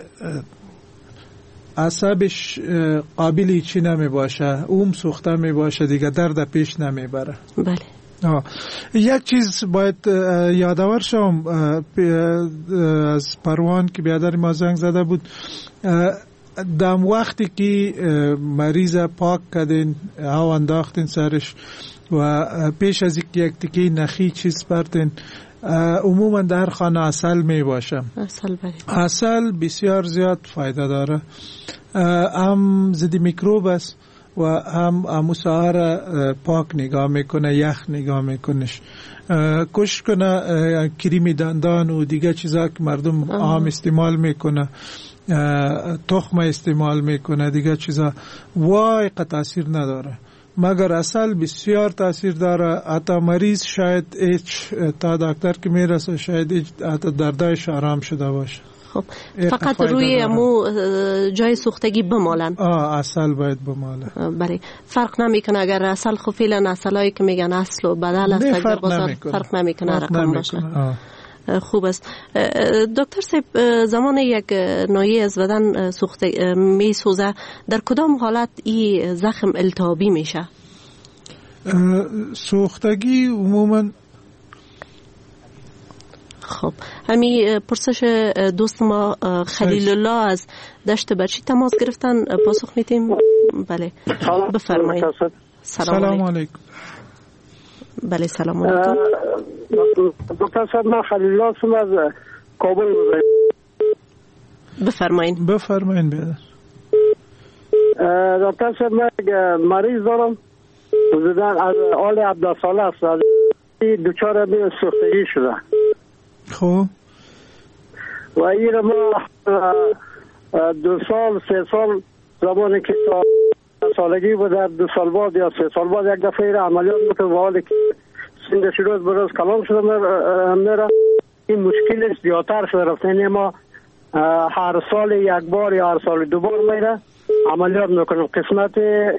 عصبش قابل ایچی نمی باشه اوم سوخته می باشه دیگه درد پیش نمی بره. بله. آه. یک چیز باید یادآور شم از پروان که بیادر ما زنگ زده بود، دم وقتی که مریض پاک کردین او انداختین سرش و پیش از یک تکی نخی چیز پرتین، عموما در خانه عسل می باشه. عسل بله. عسل بسیار زیاد فایده داره، هم ضد میکروب است و هم اموساها پاک نگاه میکنه، یخ نگاه میکنش، کش کنه کریم دندان و دیگه چیزا که مردم عام استعمال میکنه، تخم استعمال میکنه، دیگه چیزا وای تاثیر نداره، مگر عسل بسیار تاثیر داره. حتی مریض شاید ایچ تا دکتر که میرسه شاید ایچ حتی دردایش آرام شده باشه. خب فقط روی امو جای سوختگی بمالن. آه اصل باید بماله. بله فرق نمیکنه اگر اصل خب فعلا اصلایی که میگن اصل و بدل است در بازار فرق نمیکنه رقم باشه. خوب است. دکتر صاحب زمان یک ناحیه از بدن سوخته میسوزه در کدام حالت این زخم التهابی میشه؟ سوختگی عموما خب همی پرسش دوست ما خلیل الله از دشت برچی تماس گرفتن پاسخ میتیم. بله بفرمایید. سلام علیکم. بله سلام علیکم. دکتر صاحب من خلیل الله هستم از کابل. بفرمایید. بفرمایید بیادر. دکتر صاحب من مریض دارم زدن از آل عبدالصالح است از دوچار به سوختگی شده. خب و این ما دو سال سه سال زمانی که سالگی بود در دو سال بعد یا سه سال بعد یک دفعه را عملیات میکنم و حالی که سندش روز بروز کلام شده میره این مشکل زیادتر شده رفته. یعنی ما هر سال یک بار یا هر سال دو بار میره عملیات میکنم قسمت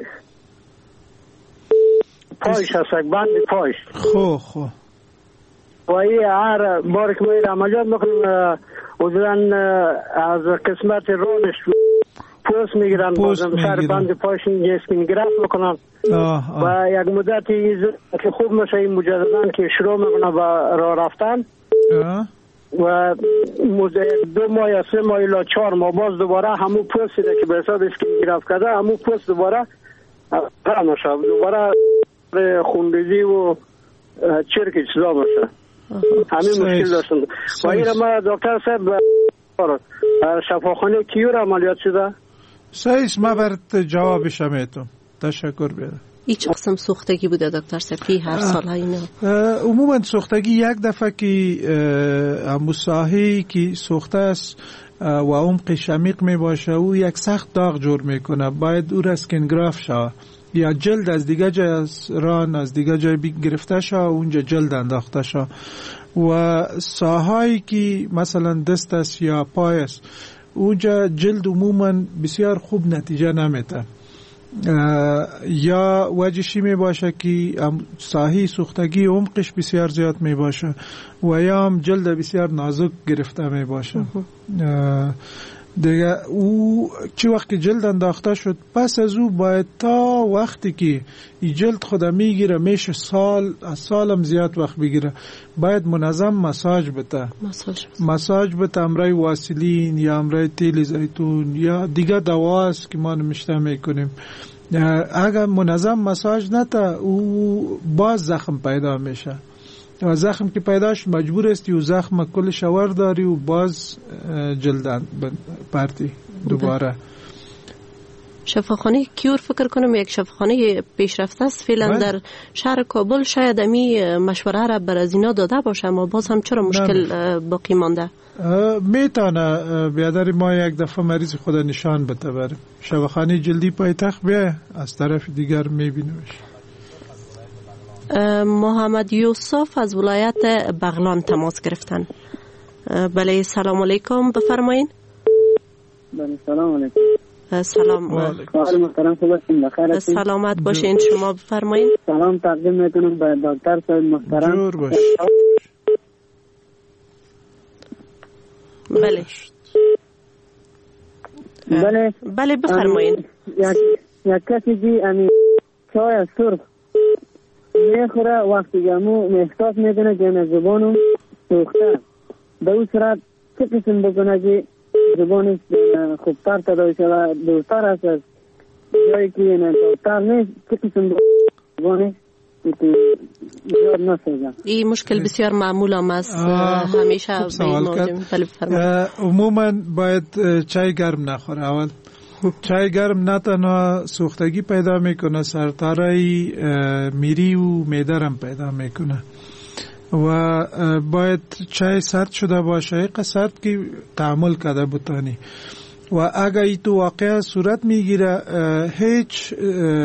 پایش هست یک بند پایش. خب خب و این هر بار که میره عملیات میکنم حضورن از قسمت رونش پوست میگیرن بازم سر بند پایش اسکین گرفت میکنن و یک مدتی که خوب میشه این مجددن که شروع میکنن و راه رفتن آه. و دو ماه یا سه ماه الا چهار ماه باز دوباره همون پوستی که به حساب اسکین گرفت کرده همون پوست دوباره قرار میشه دوباره خوندگی و چرکی چیزا میشه. همین مشکل داشتن و این ما دکتر صاحب شفاخانه کیور عملیات شده؟ سایس ما برات جوابش میتونم. تشکر بیادر. هیچ قسم سوختگی بوده دکتر صاحب هر سال اینا؟ عموما سوختگی یک دفعه که مساحی که سوخته است و عمقش عمیق می باشه او یک سخت داغ جور میکنه باید او را اسکینگراف شه یا جلد از دیگه جای از ران از دیگه جای گرفته شه اونجا جلد انداخته شه و ساحایی که مثلا دست است یا پای است اونجا جلد عموما بسیار خوب نتیجه نمیده یا وجهشی می باشه که ساحی سوختگی عمقش بسیار زیاد می باشه و یا هم جلد بسیار نازک گرفته می باشه دیگه او چی وقت که جلد انداخته شد پس از او باید تا وقتی که این جلد خود میگیره میشه سال از سالم زیاد وقت بگیره باید منظم مساج بده مساج مساج بده امرای واسلین یا امرای تیل زیتون یا دیگه دواست که ما نمیشته میکنیم اگر منظم مساج نته او باز زخم پیدا میشه و زخم که پیداش مجبور استی و زخم کل شور داری و باز جلدن پرتی دوباره. شفاخانه کیور فکر کنم یک شفاخانه پیشرفته است فعلا در شهر کابل شاید امی مشوره را بر از اینا داده باشه اما باز هم چرا مشکل باقی مانده؟ میتونه بیادر ما یک دفعه مریض خود نشان بده بریم شفاخانه جلدی پایتخت بیا از طرف دیگر میبینیمش. محمد یوسف از ولایت بغلان تماس گرفتن. بله سلام علیکم بفرمایید. بله سلام علیکم. سلام علیکم. سلامت باشین شما بفرمایید. سلام تقدیم میکنم به دکتر صاحب محترم. جور باش. بله. بله بله بفرمایید. یک یک کسی که امی چای سرخ میخوره وقتی گمو احساس میکنه که این زبانو سوخته به اون صورت چه قسم بکنه که زبانش خوبتر تداوی شده دوستر است از جایی که این دوستر نیست چه قسم زبانش زیاد نسازه. این مشکل بسیار معمول هم است همیشه عموما باید چای گرم نخوره اول چای گرم نه تنها سوختگی پیدا میکنه سرطارای میری و معده هم پیدا میکنه و باید چای سرد شده باشه یک سرد که تعامل کرده بتانی و اگر ای تو واقعا صورت میگیره هیچ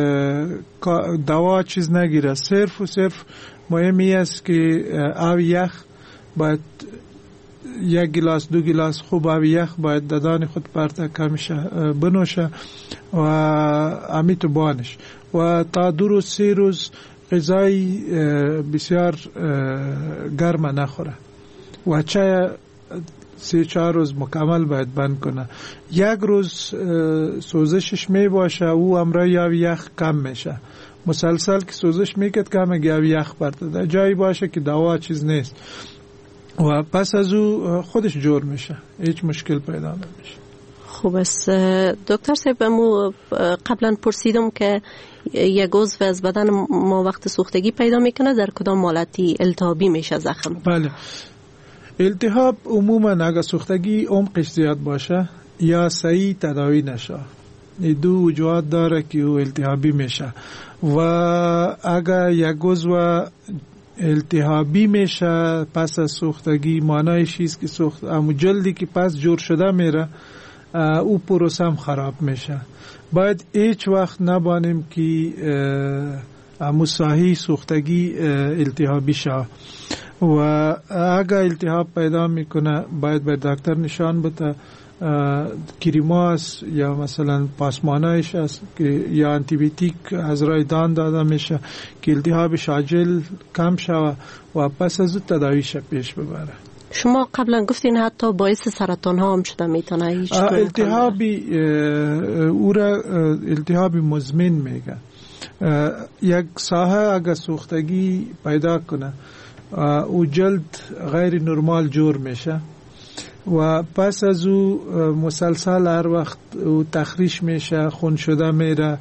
دوا چیز نگیره صرف و صرف مهمی است که آب یخ باید یک گلاس دو گلاس خوب آب یخ باید دادان خود پرته کمشه بنوشه و امیت بانش و تا دو روز سه روز غذای بسیار گرم نخوره و چای سه چهار روز مکمل باید بند کنه. یک روز سوزشش می باشه او امرای یا یخ کم میشه. مسلسل که سوزش میکرد کم یا یخ برده جایی باشه که دوا چیز نیست و پس از او خودش جور میشه، هیچ مشکل پیدا نمیشه. خوب است دکتر صاحب، مو قبلا پرسیدم که یک عضو از بدن ما وقت سوختگی پیدا میکنه در کدام حالتی التهابی میشه زخم؟ بله، التهاب عموما اگر سوختگی عمقش زیاد باشه یا صحیح تداوی نشه، این دو وجوهات داره که او التهابی میشه و اگر یک عضو التهابی میشه پس از سوختگی معنایش است که سوخت امو جلدی که پس جور شده میره او پروسه هم خراب میشه. باید هیچ وقت نبانیم که امو ساحی سوختگی التهابی شه و اگر التهاب پیدا میکنه باید به دکتر نشان بده، کریماس یا مثلا پاسمانایش است که یا انتیبیوتیک از رای دان داده میشه که التهابش عاجل کم شوه و پس از تداویش پیش ببره. شما قبلا گفتین حتی باعث سرطان ها هم شده میتونه. التهابی او را التهابی مزمن میگه. یک ساحه اگر سوختگی پیدا کنه او جلد غیر نرمال جور میشه و پس از او مسلسل هر وقت او تخریش میشه، خون شده میره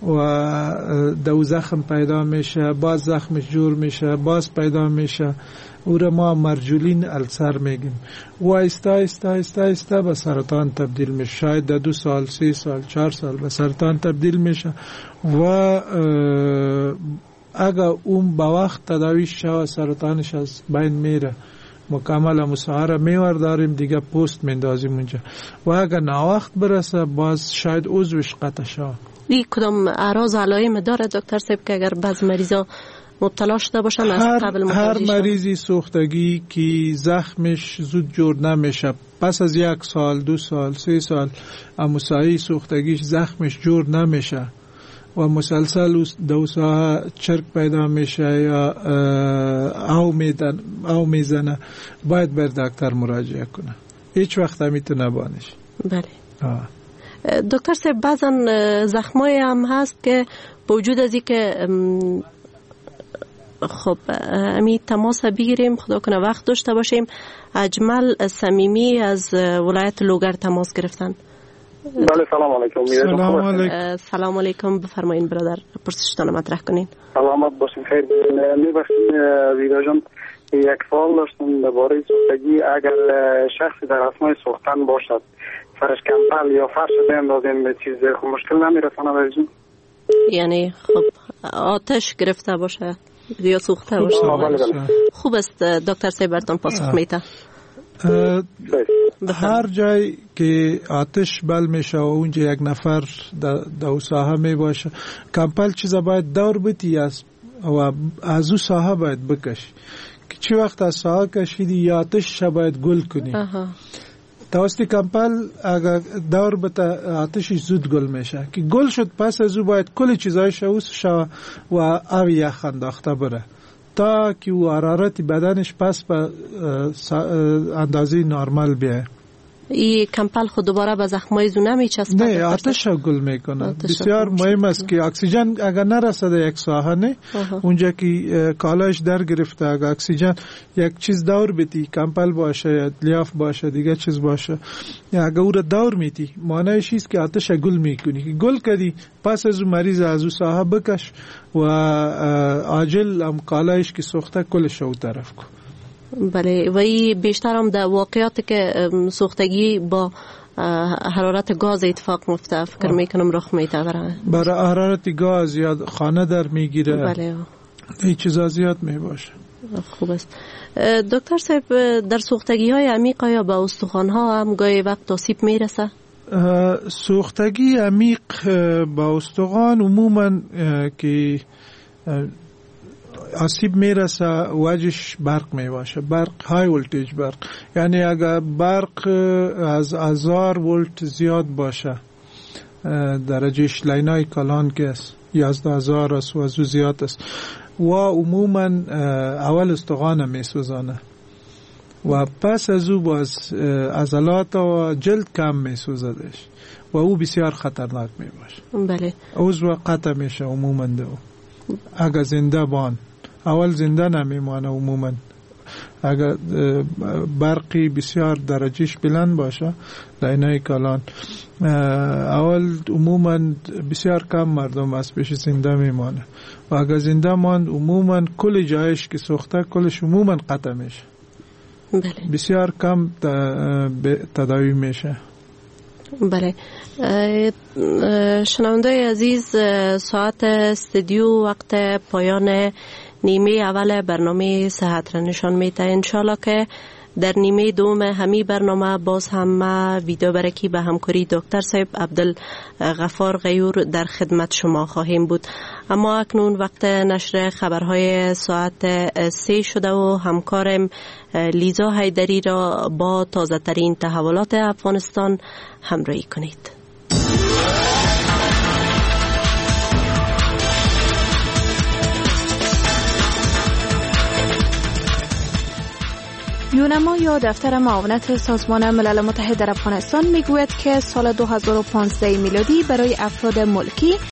و دو زخم پیدا میشه، باز زخمش جور میشه، باز پیدا میشه، او را ما مرجولین السر میگیم و ایستا ایستا ایستا ایستا به سرطان تبدیل میشه. شاید در دو سال سی سال چهار سال به سرطان تبدیل میشه و اگر اون با وقت تداویش شود سرطانش از بین میره مکمل مساعره میور داریم دیگه پوست میندازیم اونجا و اگر ناوقت برسه باز شاید عضوش قطع شود. این کدام اعراض علائم داره دکتر صاحب که اگر بعض مریضا مبتلا شده باشن از قبل متوجه هر مریضی سوختگی که زخمش زود جور نمیشه پس از یک سال دو سال سه سال اموسایی سوختگیش زخمش جور نمیشه و مسلسل دو ساعه چرک پیدا میشه یا او میدن او میزنه باید بر دکتر مراجعه کنه. هیچ وقت میتونه بانش. بله. آه. دکتر صاحب بعضا زخمای هم هست که با وجود از اینکه خب امی تماس بگیریم، خدا کنه وقت داشته باشیم. اجمل صمیمی از ولایت لوگر تماس گرفتن. بله سلام علیکم. سلام علیکم. سلام علیکم، بفرمایید برادر پرسشتان مطرح کنین. سلامت باشین. خیر میبخشید ویدا جان، یک سوال داشتم درباره سوختگی. اگر شخصی در اثنای سوختن باشد فرش کمپل یا فرش بیندازیم به چیز خب مشکل نمیرسانه برجون؟ یعنی خب آتش گرفته باشه یا سوخته باشه؟ خوب است دکتر صاحب براتون پاسخ میده. هر جای که آتش بل میشه و اونجا یک نفر در ساحه می باشه کمپل چیزا باید دور بتی از و از او ساحه باید بکش که چی وقت از ساحه کشیدی یا آتش باید گل کنی. توسط کمپل اگر دور بتا آتشش زود گل میشه که گل شد پس از او باید کل چیزایش اوس شو و آب یخ انداخته بره تا که او حرارت بدنش پس به اندازه نرمال بیه. این کمپل خود دوباره به زخمای زونه میچسبه؟ نه، آتش گل میکنه. بسیار مهم است که اکسیژن اگر نرسه در یک ساحه نه اونجا که کالایش در گرفته اگر اکسیژن یک چیز دور بیتی، کمپل باشه یا لیاف باشه دیگه چیز باشه، یا اگر او را دور میتی معنیش است که آتش گل میکنی که گل کردی پس از اون مریض از اون ساحه بکش و عاجل هم کالایش که سوخته کلش او طرف کن. بله، و این بیشتر هم در واقعیت که سوختگی با حرارت گاز اتفاق مفته فکر میکنم رخ میده. برای حرارت گاز یا خانه در میگیره. بله، این چیزا زیاد میباشه. خوب است دکتر صاحب، در سوختگی های عمیق یا با استخوان ها هم گاهی وقت آسیب میرسه؟ سوختگی عمیق با استخوان عموما که آسیب میرسه وجهش برق میباشه، برق های ولتیج برق، یعنی اگر برق از هزار ولت زیاد باشه درجهش لینای کلان که است یازده هزار است و از او زیاد است و عموما اول استخوان میسوزانه و پس از او باز عضلات و جلد کم میسوزدش و او بسیار خطرناک میباشه. بله. عضو قطع میشه عموما دو اگر زنده بان، اول زنده نمیمانه عموما. اگر برقی بسیار درجهش بلند باشه لینای کلان اول عموما بسیار کم مردم از پیش زنده میمانه و اگر زنده ماند عموما کل جایش که سوخته کلش عموما قطع میشه. بله. بسیار کم تداوی میشه. بله. شنونده عزیز، ساعت استودیو وقت پایان نیمه اول برنامه صحت را نشان میده. انشالله که در نیمه دوم همی برنامه باز هم ویدیو برکی به همکاری دکتر صاحب عبدالغفار غیور در خدمت شما خواهیم بود. اما اکنون وقت نشر خبرهای ساعت سه شده و همکارم لیزا حیدری را با تازه ترین تحولات افغانستان همراهی کنید. یونما یا دفتر معاونت سازمان ملل متحد در افغانستان میگوید که سال دو هزار و پانزده میلادی برای افراد ملکی